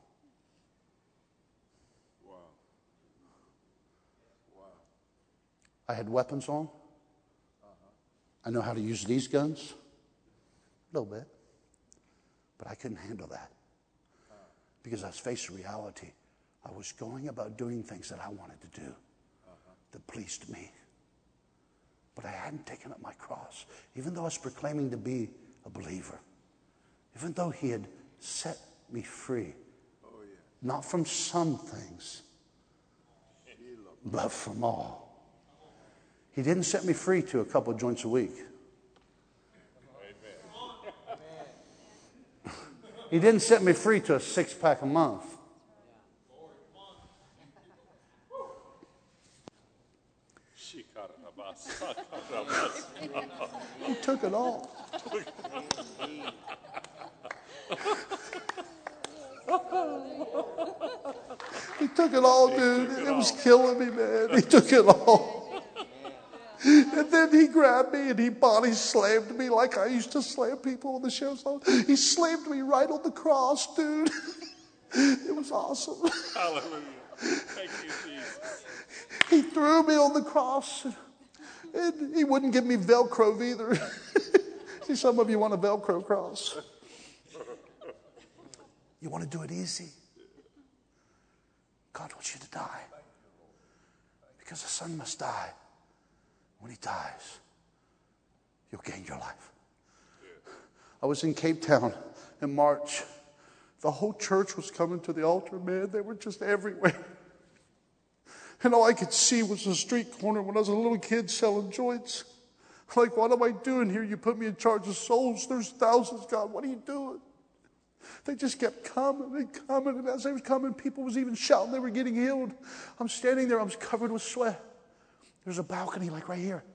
Wow. Wow. I had weapons on. Uh-huh. I know how to use these guns. A little bit. But I couldn't handle that. Uh-huh. Because I was faced with reality. I was going about doing things that I wanted to do uh-huh. that pleased me. But I hadn't taken up my cross. Even though I was proclaiming to be a believer. Even though He had set me free. Oh, yeah. Not from some things, but from all. He didn't set me free to a couple of joints a week. He didn't set me free to a six-pack a month. He took it all. He took it all, dude. It, it was killing me, man. He took it all. And then He grabbed me and He body slammed me like I used to slam people on the show. He slammed me right on the cross, dude. It was awesome. Hallelujah. Thank you, Jesus. He threw me on the cross. And He wouldn't give me Velcro either. See, some of you want a Velcro cross. You want to do it easy. God wants you to die. Because the son must die. When he dies, you'll gain your life. I was in Cape Town in March. The whole church was coming to the altar, man. They were just everywhere. And all I could see was a street corner when I was a little kid selling joints. Like, what am I doing here? You put me in charge of souls. There's thousands, God. What are you doing? They just kept coming and coming. And as they were coming, people was even shouting they were getting healed. I'm standing there. I was covered with sweat. There's a balcony like right here.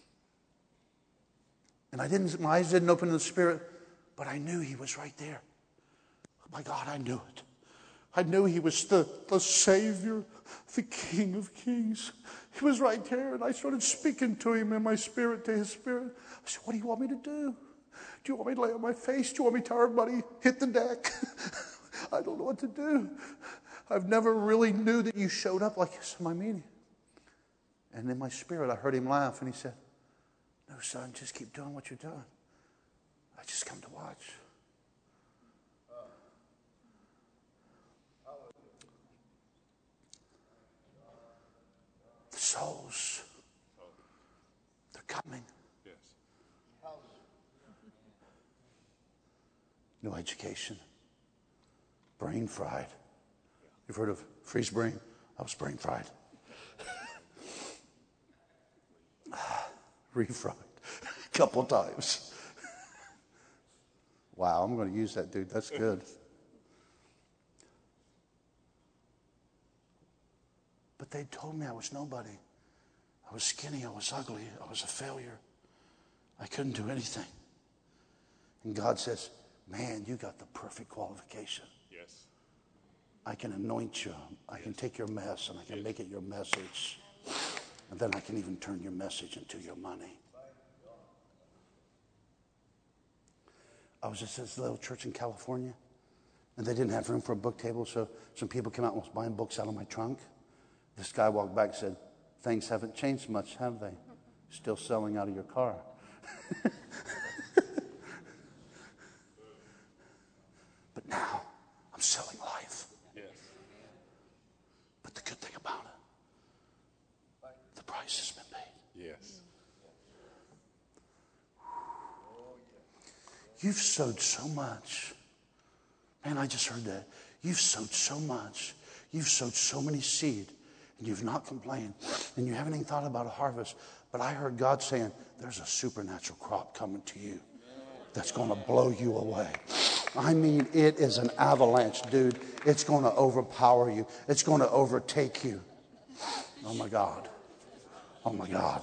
And I didn't, my eyes didn't open in the Spirit, but I knew He was right there. Oh my God, I knew it. I knew He was the, the Savior, the King of Kings. He was right there, and I started speaking to Him in my spirit, to His Spirit. I said, what do you want me to do? Do you want me to lay on my face? Do you want me to tell everybody, hit the deck? I don't know what to do. I've never really knew that you showed up like this in my meeting. And in my spirit, I heard him laugh, and he said, no, son, just keep doing what you're doing. I just come to watch. The souls, they're coming. Yes. No education. Brain fried. You've heard of freeze brain? I was brain fried. Refried a couple times. Wow, I'm going to use that, dude. That's good. But they told me I was nobody. I was skinny. I was ugly. I was a failure. I couldn't do anything. And God says, man, you got the perfect qualification. Yes. I can anoint you. I can take your mess and I can make it your message. And then I can even turn your message into your money. I was just at this little church in California, and they didn't have room for a book table, so some people came out and was buying books out of my trunk. This guy walked back and said, things haven't changed much, have they? Still selling out of your car. But now, I'm selling life. Yes. But the good thing about it, the price has been paid. Yes. You've sowed so much. Man, I just heard that. You've sowed so much. You've sowed so many seed. And you've not complained. And you haven't even thought about a harvest. But I heard God saying, there's a supernatural crop coming to you that's going to blow you away. I mean, it is an avalanche, dude. It's going to overpower you. It's going to overtake you. Oh, my God. Oh, my God.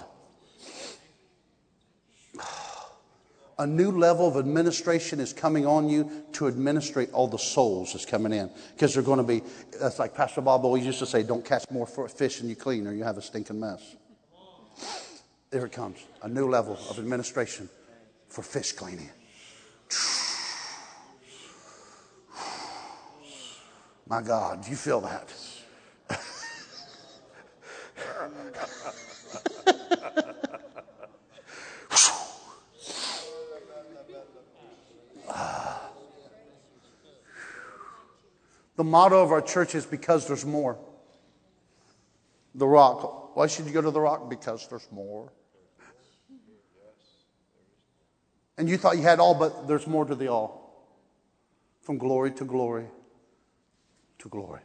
A new level of administration is coming on you to administrate all the souls that's coming in. Because they're going to be, that's like Pastor Bob always used to say, don't catch more fish than you clean or you have a stinking mess. There it comes. A new level of administration for fish cleaning. My God, do you feel that? The motto of our church is because there's more. The Rock. Why should you go to the Rock? Because there's more. And you thought you had all, but there's more to the all. From glory to glory to glory.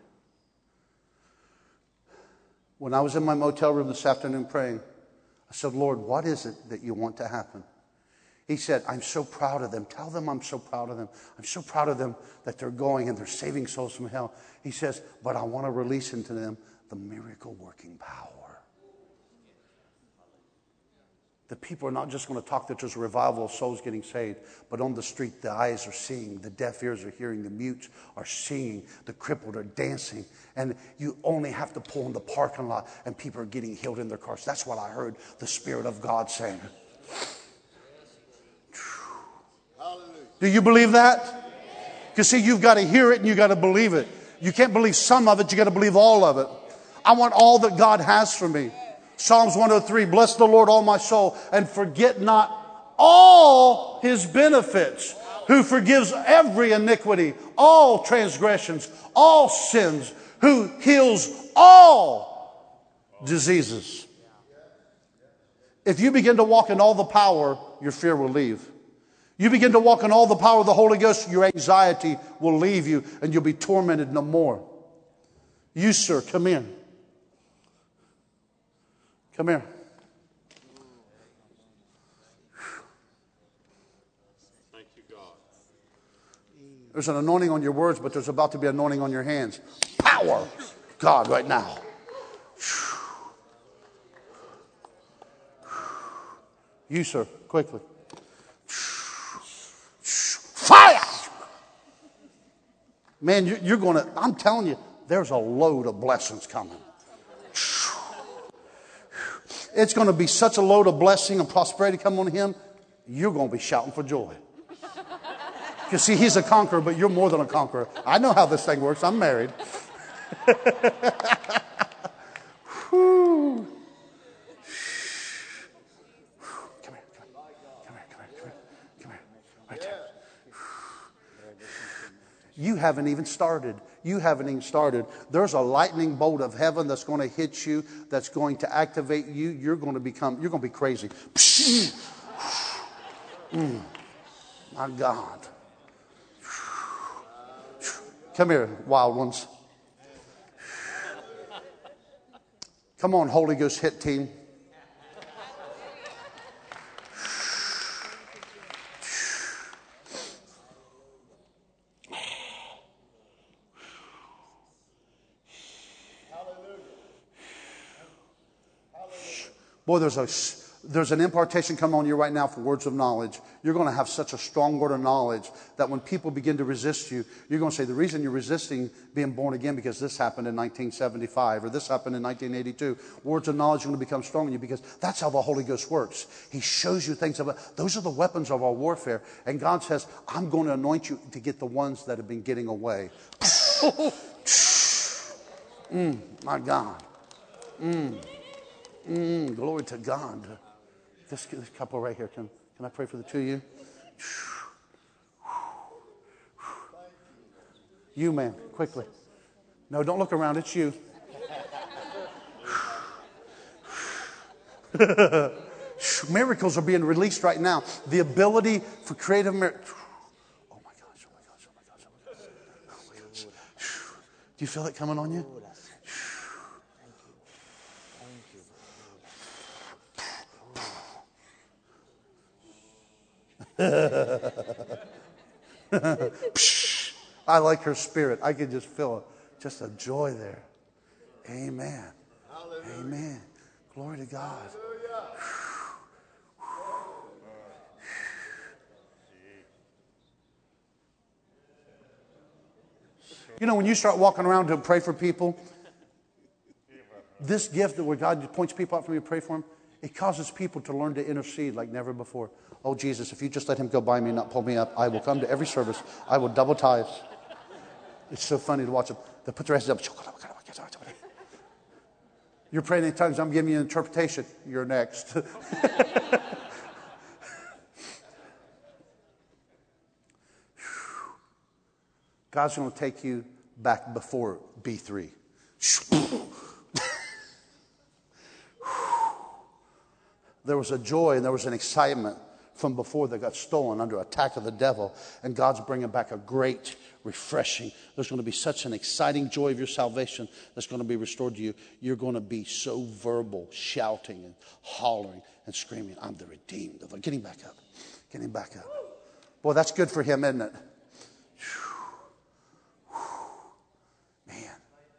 When I was in my motel room this afternoon praying, I said, Lord, what is it that you want to happen? He said, I'm so proud of them. Tell them I'm so proud of them. I'm so proud of them that they're going and they're saving souls from hell. He says, but I want to release into them the miracle working power. The people are not just going to talk that there's a revival of souls getting saved, but on the street the eyes are seeing, the deaf ears are hearing, the mutes are singing, the crippled are dancing. And you only have to pull in the parking lot and people are getting healed in their cars. That's what I heard the Spirit of God saying. Do you believe that? Because see, you've got to hear it and you've got to believe it. You can't believe some of it, you got to believe all of it. I want all that God has for me. Psalms one oh three, bless the Lord, all my soul, and forget not all his benefits, who forgives every iniquity, all transgressions, all sins, who heals all diseases. If you begin to walk in all the power, your fear will leave. You begin to walk in all the power of the Holy Ghost, your anxiety will leave you and you'll be tormented no more. You, sir, come in. Come here. Thank you, God. There's an anointing on your words, but there's about to be anointing on your hands. Power. God, right now. You, sir, quickly. Fire! Man, you're going to, I'm telling you, there's a load of blessings coming. It's going to be such a load of blessing and prosperity come on him, you're going to be shouting for joy. Because, see, he's a conqueror, but you're more than a conqueror. I know how this thing works. I'm married. Whew. Come here, come here, come here, come here, come here, come here, right there. You haven't even started. You haven't even started. There's a lightning bolt of heaven that's going to hit you, that's going to activate you. You're going to become, you're going to be crazy. Mm. My God. Come here, wild ones. Come on, Holy Ghost hit team. Boy, there's a there's an impartation coming on you right now for words of knowledge. You're going to have such a strong word of knowledge that when people begin to resist you, you're going to say, the reason you're resisting being born again because this happened in nineteen seventy-five or this happened in nineteen eighty-two. Words of knowledge are going to become strong in you because that's how the Holy Ghost works. He shows you things about, those are the weapons of our warfare. And God says, I'm going to anoint you to get the ones that have been getting away. mm, my God. Mm. Mm, glory to God. This, this couple right here, can, can I pray for the two of you? You, man, quickly. No, don't look around. It's you. Miracles are being released right now. The ability for creative miracles. Oh my gosh, oh my gosh, oh my gosh, oh my gosh. Oh my gosh. Do you feel it coming on you? I like her spirit. I can just feel it. Just a joy there. Amen. Hallelujah. Amen. Glory to God. You know, when you start walking around to pray for people, this gift that where God points people out for you to pray for them, it causes people to learn to intercede like never before. Oh, Jesus, if you just let him go by me and not pull me up, I will come to every service. I will double tithes. It's so funny to watch them. They put their hands up. You're praying in tongues. I'm giving you an interpretation. You're next. God's going to take you back before B three. There was a joy and there was an excitement from before that got stolen under attack of the devil. And God's bringing back a great refreshing. There's going to be such an exciting joy of your salvation that's going to be restored to you. You're going to be so verbal, shouting and hollering and screaming, I'm the redeemed. Getting back up. Getting back up. Boy, that's good for him, isn't it? Man.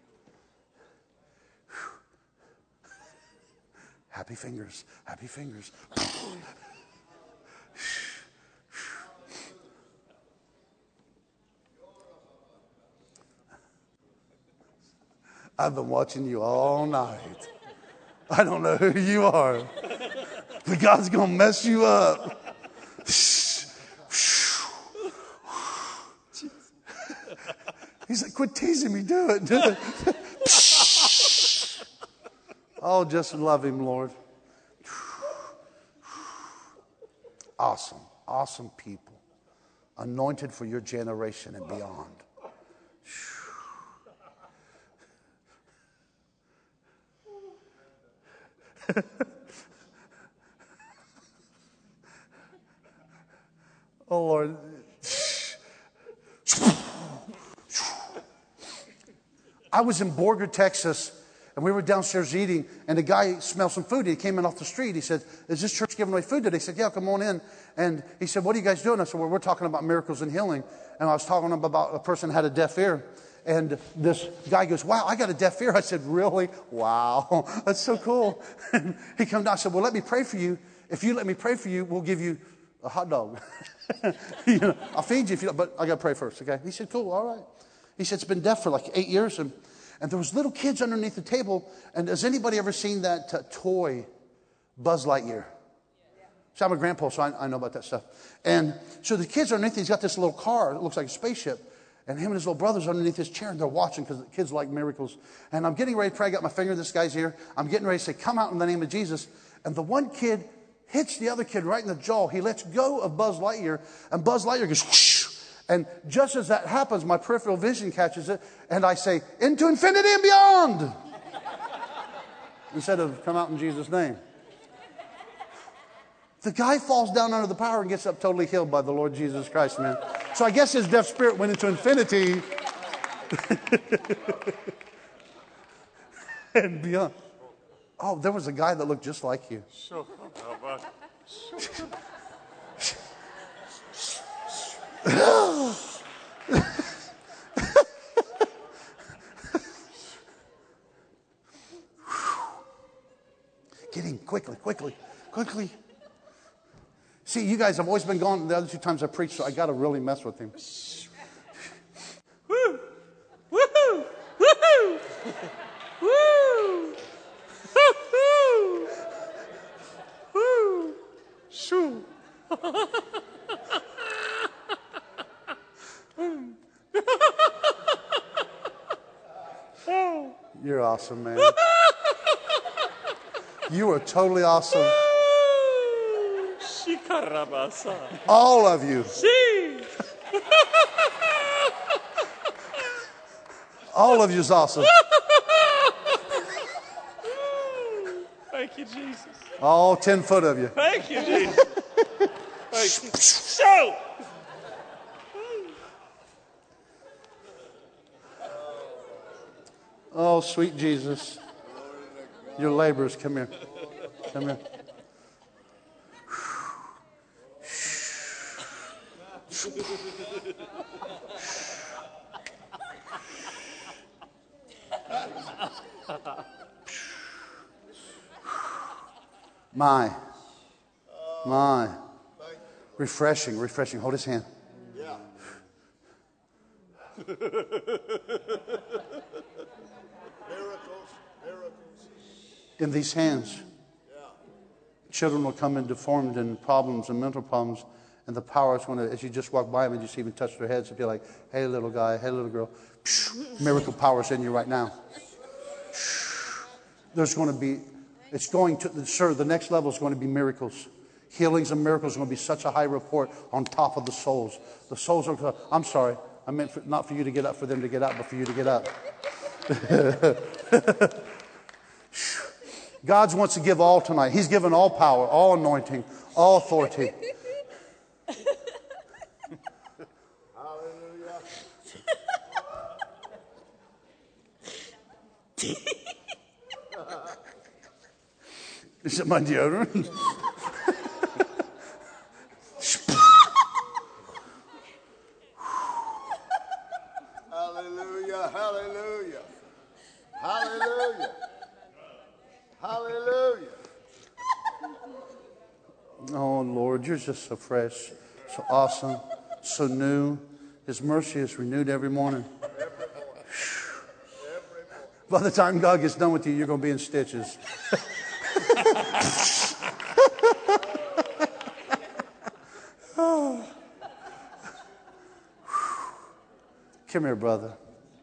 Happy fingers. Happy fingers. I've been watching you all night. I don't know who you are, but God's going to mess you up. He's like, quit teasing me. Do it. Do it. Oh, just love him, Lord. Awesome. Awesome people. Anointed for your generation and beyond. Oh, Lord. I was in Borger, Texas, and we were downstairs eating, and the guy smelled some food. He came in off the street. He said, is this church giving away food today? He said, yeah, come on in. And he said, what are you guys doing? I said, well, we're talking about miracles and healing. And I was talking about a person who had a deaf ear. And this guy goes, wow, I got a deaf ear. I said, really? Wow, that's so cool. And he comes down and said, well, let me pray for you. If you let me pray for you, we'll give you a hot dog. You know, I'll feed you, if you don't, but I got to pray first, okay? He said, cool, all right. He said, it's been deaf for like eight years. And, and there was little kids underneath the table. And has anybody ever seen that uh, toy Buzz Lightyear? So I'm a grandpa, so I, I know about that stuff. And so the kids are underneath, he's got this little car. It looks like a spaceship. And him and his little brother's underneath his chair, and they're watching because the kids like miracles. And I'm getting ready to pray. I got my finger in this guy's ear. I'm getting ready to say, come out in the name of Jesus. And the one kid hits the other kid right in the jaw. He lets go of Buzz Lightyear, and Buzz Lightyear goes, whoosh. And just as that happens, my peripheral vision catches it, and I say, into infinity and beyond. Instead of come out in Jesus' name. The guy falls down under the power and gets up totally healed by the Lord Jesus Christ, man. So I guess his deaf spirit went into infinity and beyond. Oh, there was a guy that looked just like you. Get in quickly, quickly, quickly. See, you guys have always been gone the other two times I preached, so I got to really mess with him. Woo! Woohoo! Woohoo! Woo! Woo! Woo! Shoo! You're awesome, man. You are totally awesome. Shikarabasa. All of you. See? All of you is awesome. Thank you, Jesus. All ten foot of you. Thank you, Jesus. Thank you. So. Oh, sweet Jesus. Your laborers, come here. Come here. My. My. Refreshing, refreshing. Hold his hand. Yeah. Miracles, miracles. In these hands, children will come in deformed and problems and mental problems, and the power is going to, as you just walk by them and just even touch their heads, and be like, hey, little guy, hey, little girl. Miracle power is in you right now. There's going to be, it's going to, sir, the next level is going to be miracles. Healings and miracles are going to be such a high report on top of the souls. The souls are, I'm sorry, I meant for, not for you to get up, for them to get up, but for you to get up. God wants to give all tonight. He's given all power, all anointing, all authority. Hallelujah. Is it my deodorant? Hallelujah. Hallelujah. Hallelujah. Hallelujah. Oh, Lord, you're just so fresh, so awesome, so new. His mercy is renewed every morning. By the time God gets done with you, you're going to be in stitches. Oh. Come here, brother.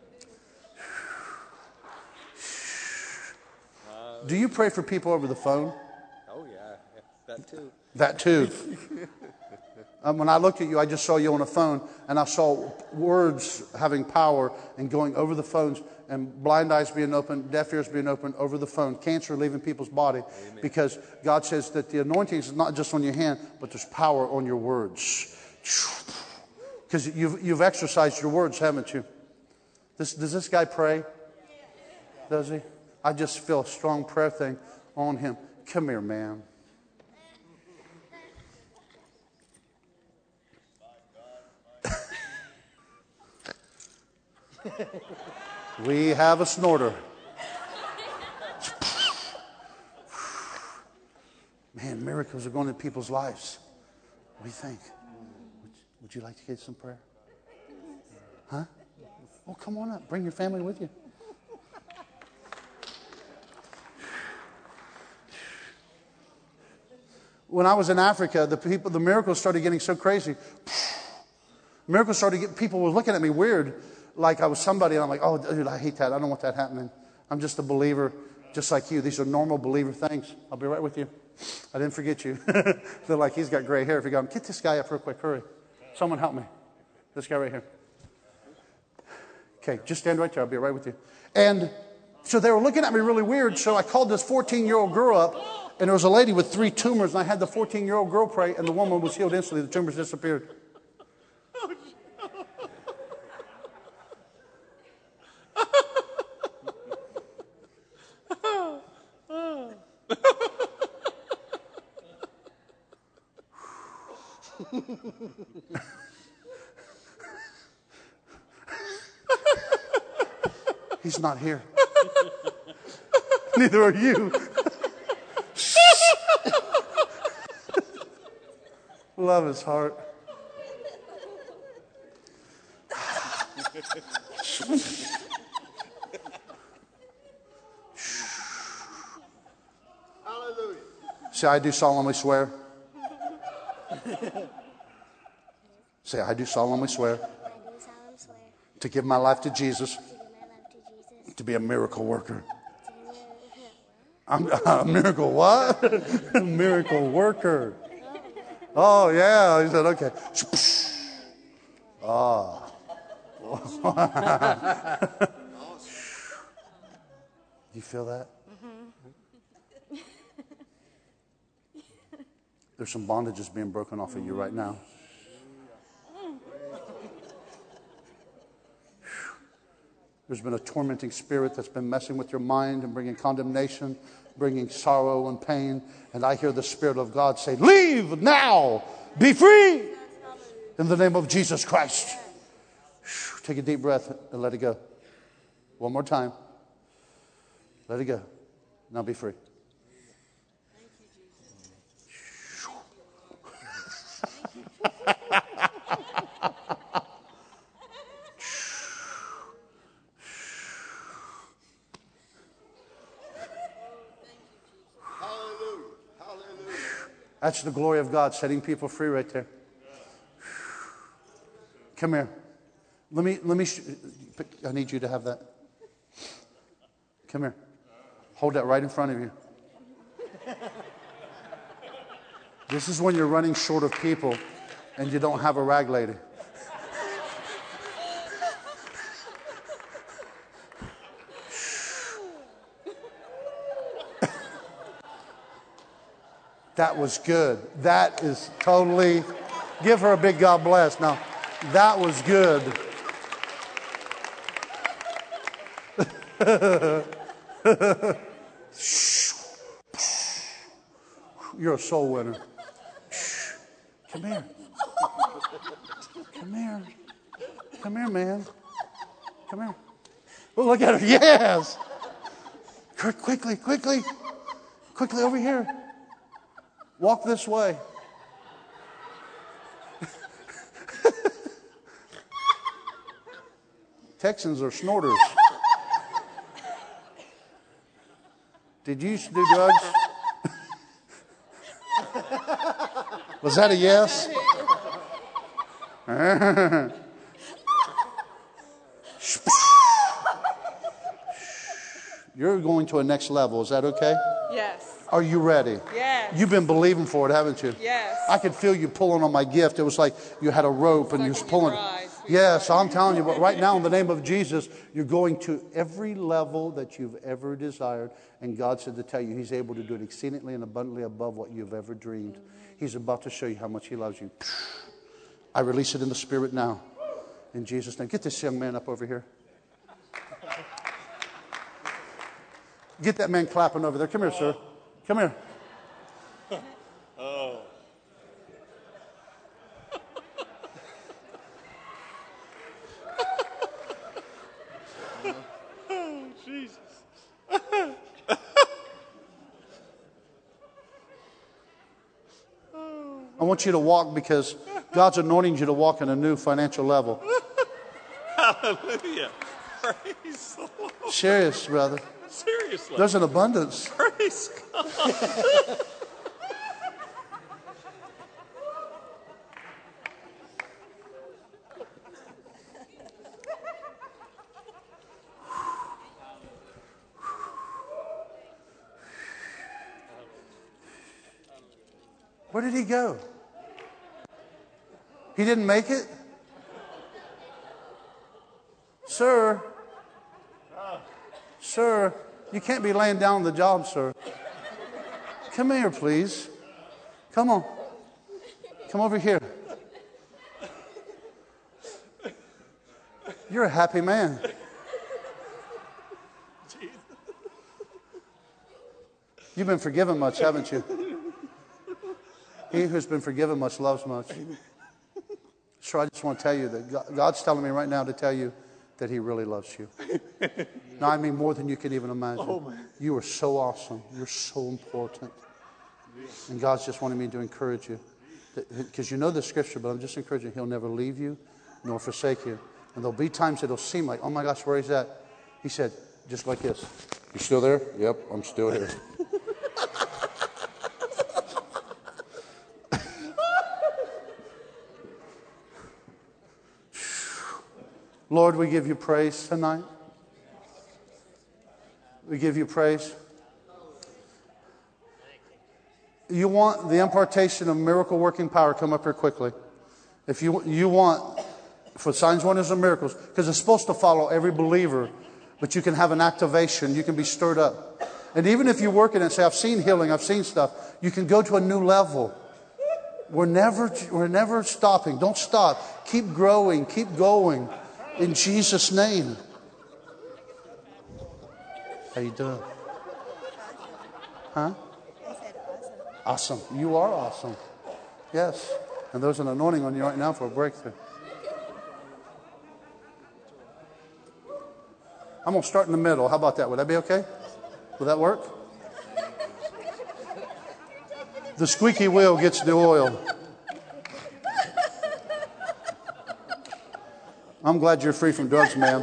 Do you pray for people over the phone? Oh, yeah, that too. That too. Um, when I looked at you, I just saw you on a phone, and I saw words having power and going over the phones, and blind eyes being opened, deaf ears being opened over the phone, cancer leaving people's body. Amen. Because God says that the anointing is not just on your hand, but there's power on your words. Because you've, you've exercised your words, haven't you? This, does this guy pray? Does he? I just feel a strong prayer thing on him. Come here, man. We have a snorter. Man, miracles are going into people's lives. What do you think? Would, would you like to get some prayer? Huh? Oh, come on up. Bring your family with you. When I was in Africa, the people, the miracles started getting so crazy. Miracles started getting, people were looking at me weird, like I was somebody, and I'm like, oh, dude, I hate that. I don't want that happening. I'm just a believer, just like you. These are normal believer things. I'll be right with you. I didn't forget you. They're like, he's got gray hair. If you go, get this guy up real quick, hurry. Someone help me. This guy right here. Okay, just stand right there. I'll be right with you. And so they were looking at me really weird, so I called this fourteen-year-old girl up, and there was a lady with three tumors, and I had the fourteen-year-old girl pray, and the woman was healed instantly. The tumors disappeared. He's not here. Neither are you. Love his heart. Hallelujah. Say, I do solemnly swear. Say, I do solemnly swear I do solemnly swear to give my life to Jesus, to give my life to Jesus, to be a miracle worker. to be a I'm a miracle what? A miracle worker. Oh, yeah. He said, okay. Ah. You feel that? Mm-hmm. There's some bondages being broken off of you right now. There's been a tormenting spirit that's been messing with your mind and bringing condemnation, bringing sorrow and pain. And I hear the Spirit of God say, leave now. Be free in the name of Jesus Christ. Take a deep breath and let it go. One more time. Let it go. Now be free. That's the glory of God, setting people free right there. Come here. Let me, let me, sh- I need you to have that. Come here. Hold that right in front of you. This is when you're running short of people and you don't have a rag lady. That was good. That is totally, give her a big God bless. Now, that was good. You're a soul winner. Come here. Come here. Come here, man. Come here. Oh, look at her. Yes. Quickly, quickly. Quickly over here. Walk this way. Texans are snorters. Did you used to do drugs? Was that a yes? You're going to a next level. Is that okay? Yes. Are you ready? Yes. You've been believing for it, haven't you? Yes. I could feel you pulling on my gift. It was like you had a rope and you was pulling. Yes, I'm telling you, but right now in the name of Jesus, you're going to every level that you've ever desired. And God said to tell you He's able to do it exceedingly and abundantly above what you've ever dreamed. He's about to show you how much He loves you. I release it in the Spirit now. In Jesus' name. Get this young man up over here. Get that man clapping over there. Come here, sir. Come here. Oh. Oh, Jesus. I want you to walk because God's anointing you to walk in a new financial level. Hallelujah. Praise the Lord. Serious, brother. Seriously. There's an abundance. Praise God. Where did he go? He didn't make it? Sir, sir, you can't be laying down on the job, sir. Come here, please. Come on. Come over here. You're a happy man. You've been forgiven much, haven't you? He who's been forgiven much loves much. So I just want to tell you that God's telling me right now to tell you that He really loves you. No, I mean more than you can even imagine. Oh, you are so awesome. You're so important. And God's just wanting me to encourage you. Because you know the scripture, but I'm just encouraging you. He'll never leave you nor forsake you. And there'll be times it'll seem like, oh my gosh, where is that? He said, just like this. You still there? Yep, I'm still here. Lord, we give you praise tonight. We give you praise. You want the impartation of miracle working power, come up here quickly. If you you want for signs, wonders, and miracles, because it's supposed to follow every believer, but you can have an activation, you can be stirred up. And even if you work in it and say, I've seen healing, I've seen stuff, you can go to a new level. We're never we're never stopping. Don't stop. Keep growing, keep going. In Jesus' name. How you doing? Huh? Awesome. You are awesome. Yes. And there's an anointing on you right now for a breakthrough. I'm going to start in the middle. How about that? Would that be okay? Will that work? The squeaky wheel gets the oil. I'm glad you're free from drugs, ma'am. Me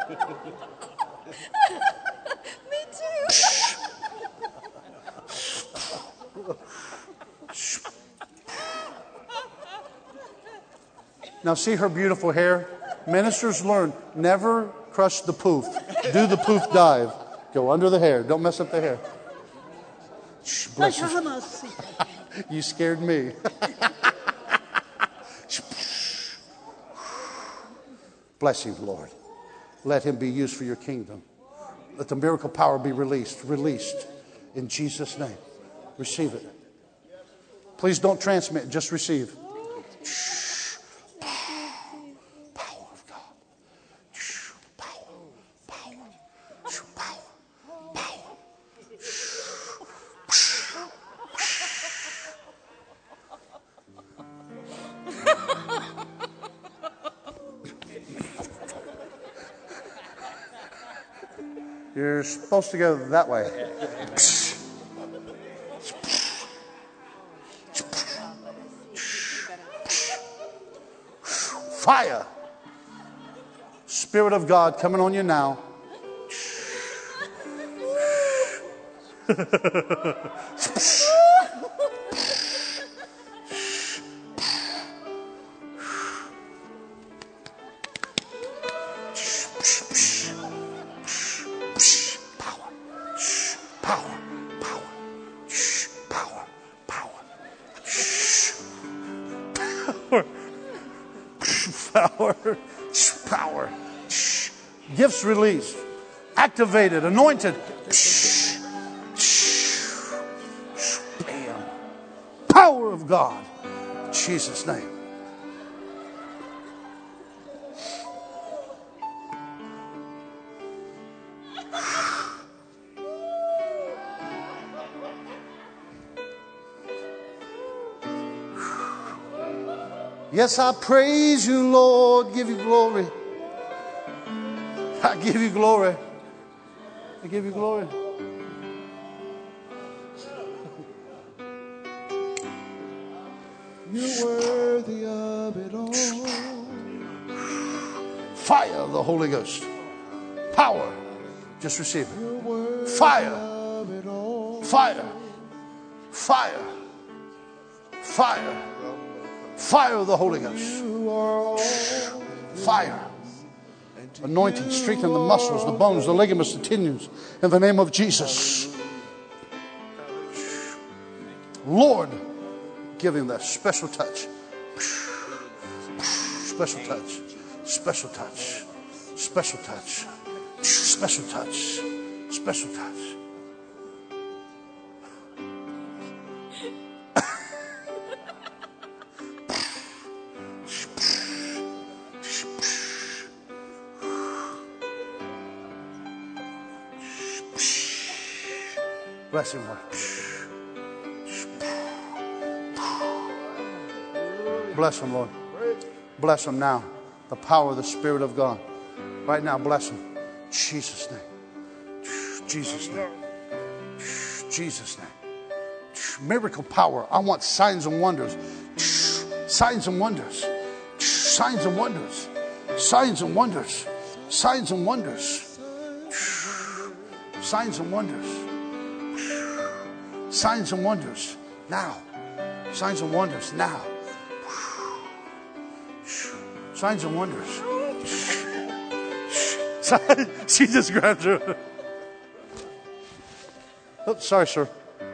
too. Now see her beautiful hair? Ministers learn, never crush the poof. Do the poof dive. Go under the hair. Don't mess up the hair. Shh, bless you. You scared me. Bless you, Lord. Let him be used for your kingdom. Let the miracle power be released. Released. In Jesus' name. Receive it. Please don't transmit. Just receive. Power of God. Power. Power. Power. Power. You're supposed to go that way. Fire. Spirit of God coming on you now. Power, power, gifts released, activated, anointed. Bam. Power of God, in Jesus' name. Yes, I praise you, Lord. Give you glory. I give you glory. I give you glory. You're worthy of it all. Fire of the Holy Ghost. Power. Just receive it. Fire. Fire. Fire. Fire. Fire of the Holy Ghost. Fire. Anointing, strengthen the muscles, the bones, the ligaments, the tendons. In the name of Jesus. Lord, Give him that special touch. Special touch. Special touch. Special touch. Special touch. Special touch. Bless him, Lord. Bless him, Lord. Bless him now. The power of the Spirit of God. Right now, bless him. Jesus' name. Jesus' name. Jesus' name. Miracle power. I want signs and wonders. Signs and wonders. Signs and wonders. Signs and wonders. Signs and wonders. Signs and wonders. Signs and wonders. Now. Signs and wonders. Now. Signs and wonders. She just grabbed her. Oh, sorry, sir.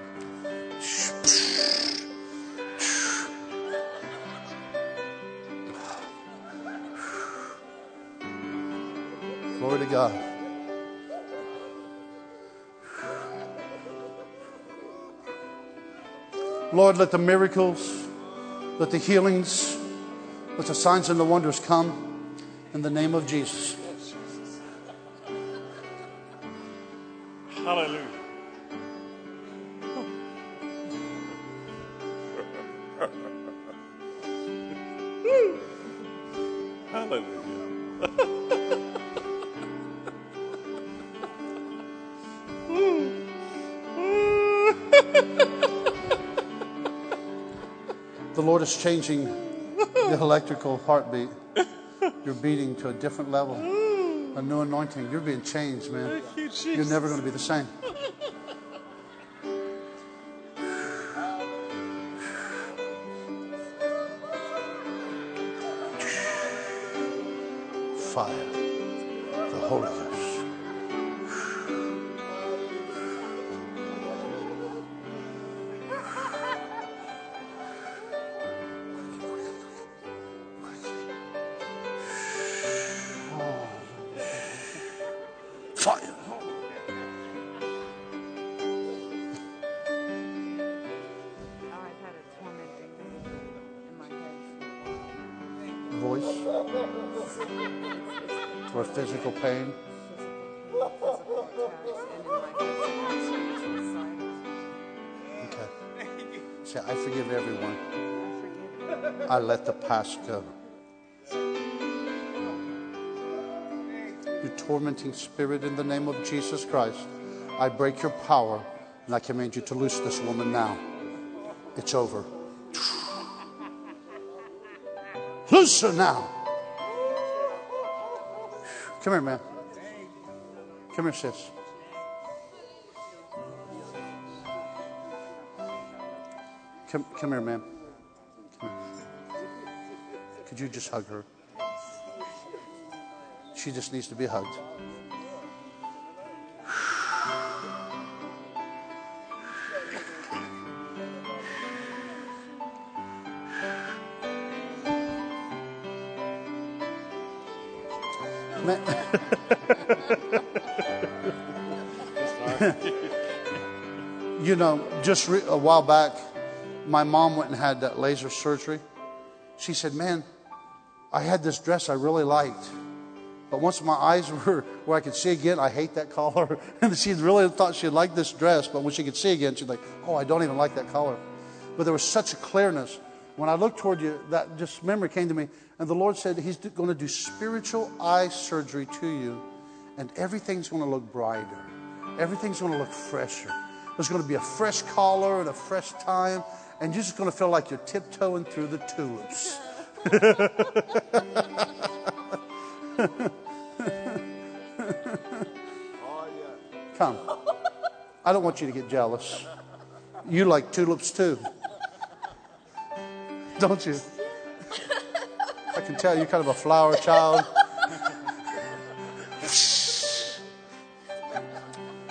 Glory to God. Lord, let the miracles, let the healings, let the signs and the wonders come in the name of Jesus. Hallelujah. The Lord is changing the electrical heartbeat. You're beating to a different level. A new anointing. You're being changed, man. Thank you, You're never going to be the same. Fire. The Holy Ghost. Fire. Voice or physical pain. Okay. Say, I forgive everyone. I let the past go. You tormenting spirit, in the name of Jesus Christ, I break your power and I command you to loose this woman now. It's over. Loose her now. Come here, man. Come here, sis. Come, come here, man. Come here. Could you just hug her? She just needs to be hugged. You know, just re- a while back, my mom went and had that laser surgery. She said, man, I had this dress I really liked. But once my eyes were where I could see again, I hate that collar. And she really thought she'd like this dress, but when she could see again, she's like, oh, I don't even like that collar. But there was such a clearness. When I looked toward you, that just memory came to me. And the Lord said he's going to do spiritual eye surgery to you. And everything's going to look brighter. Everything's going to look fresher. There's going to be a fresh collar and a fresh time. And you're just going to feel like you're tiptoeing through the tulips. Come. I don't want you to get jealous. You like tulips too. Don't you? I can tell you're kind of a flower child.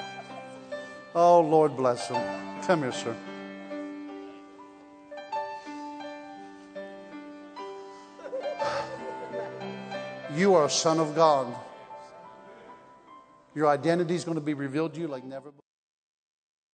Oh, Lord bless him. Come here, sir. You are a son of God. Your identity is going to be revealed to you like never before.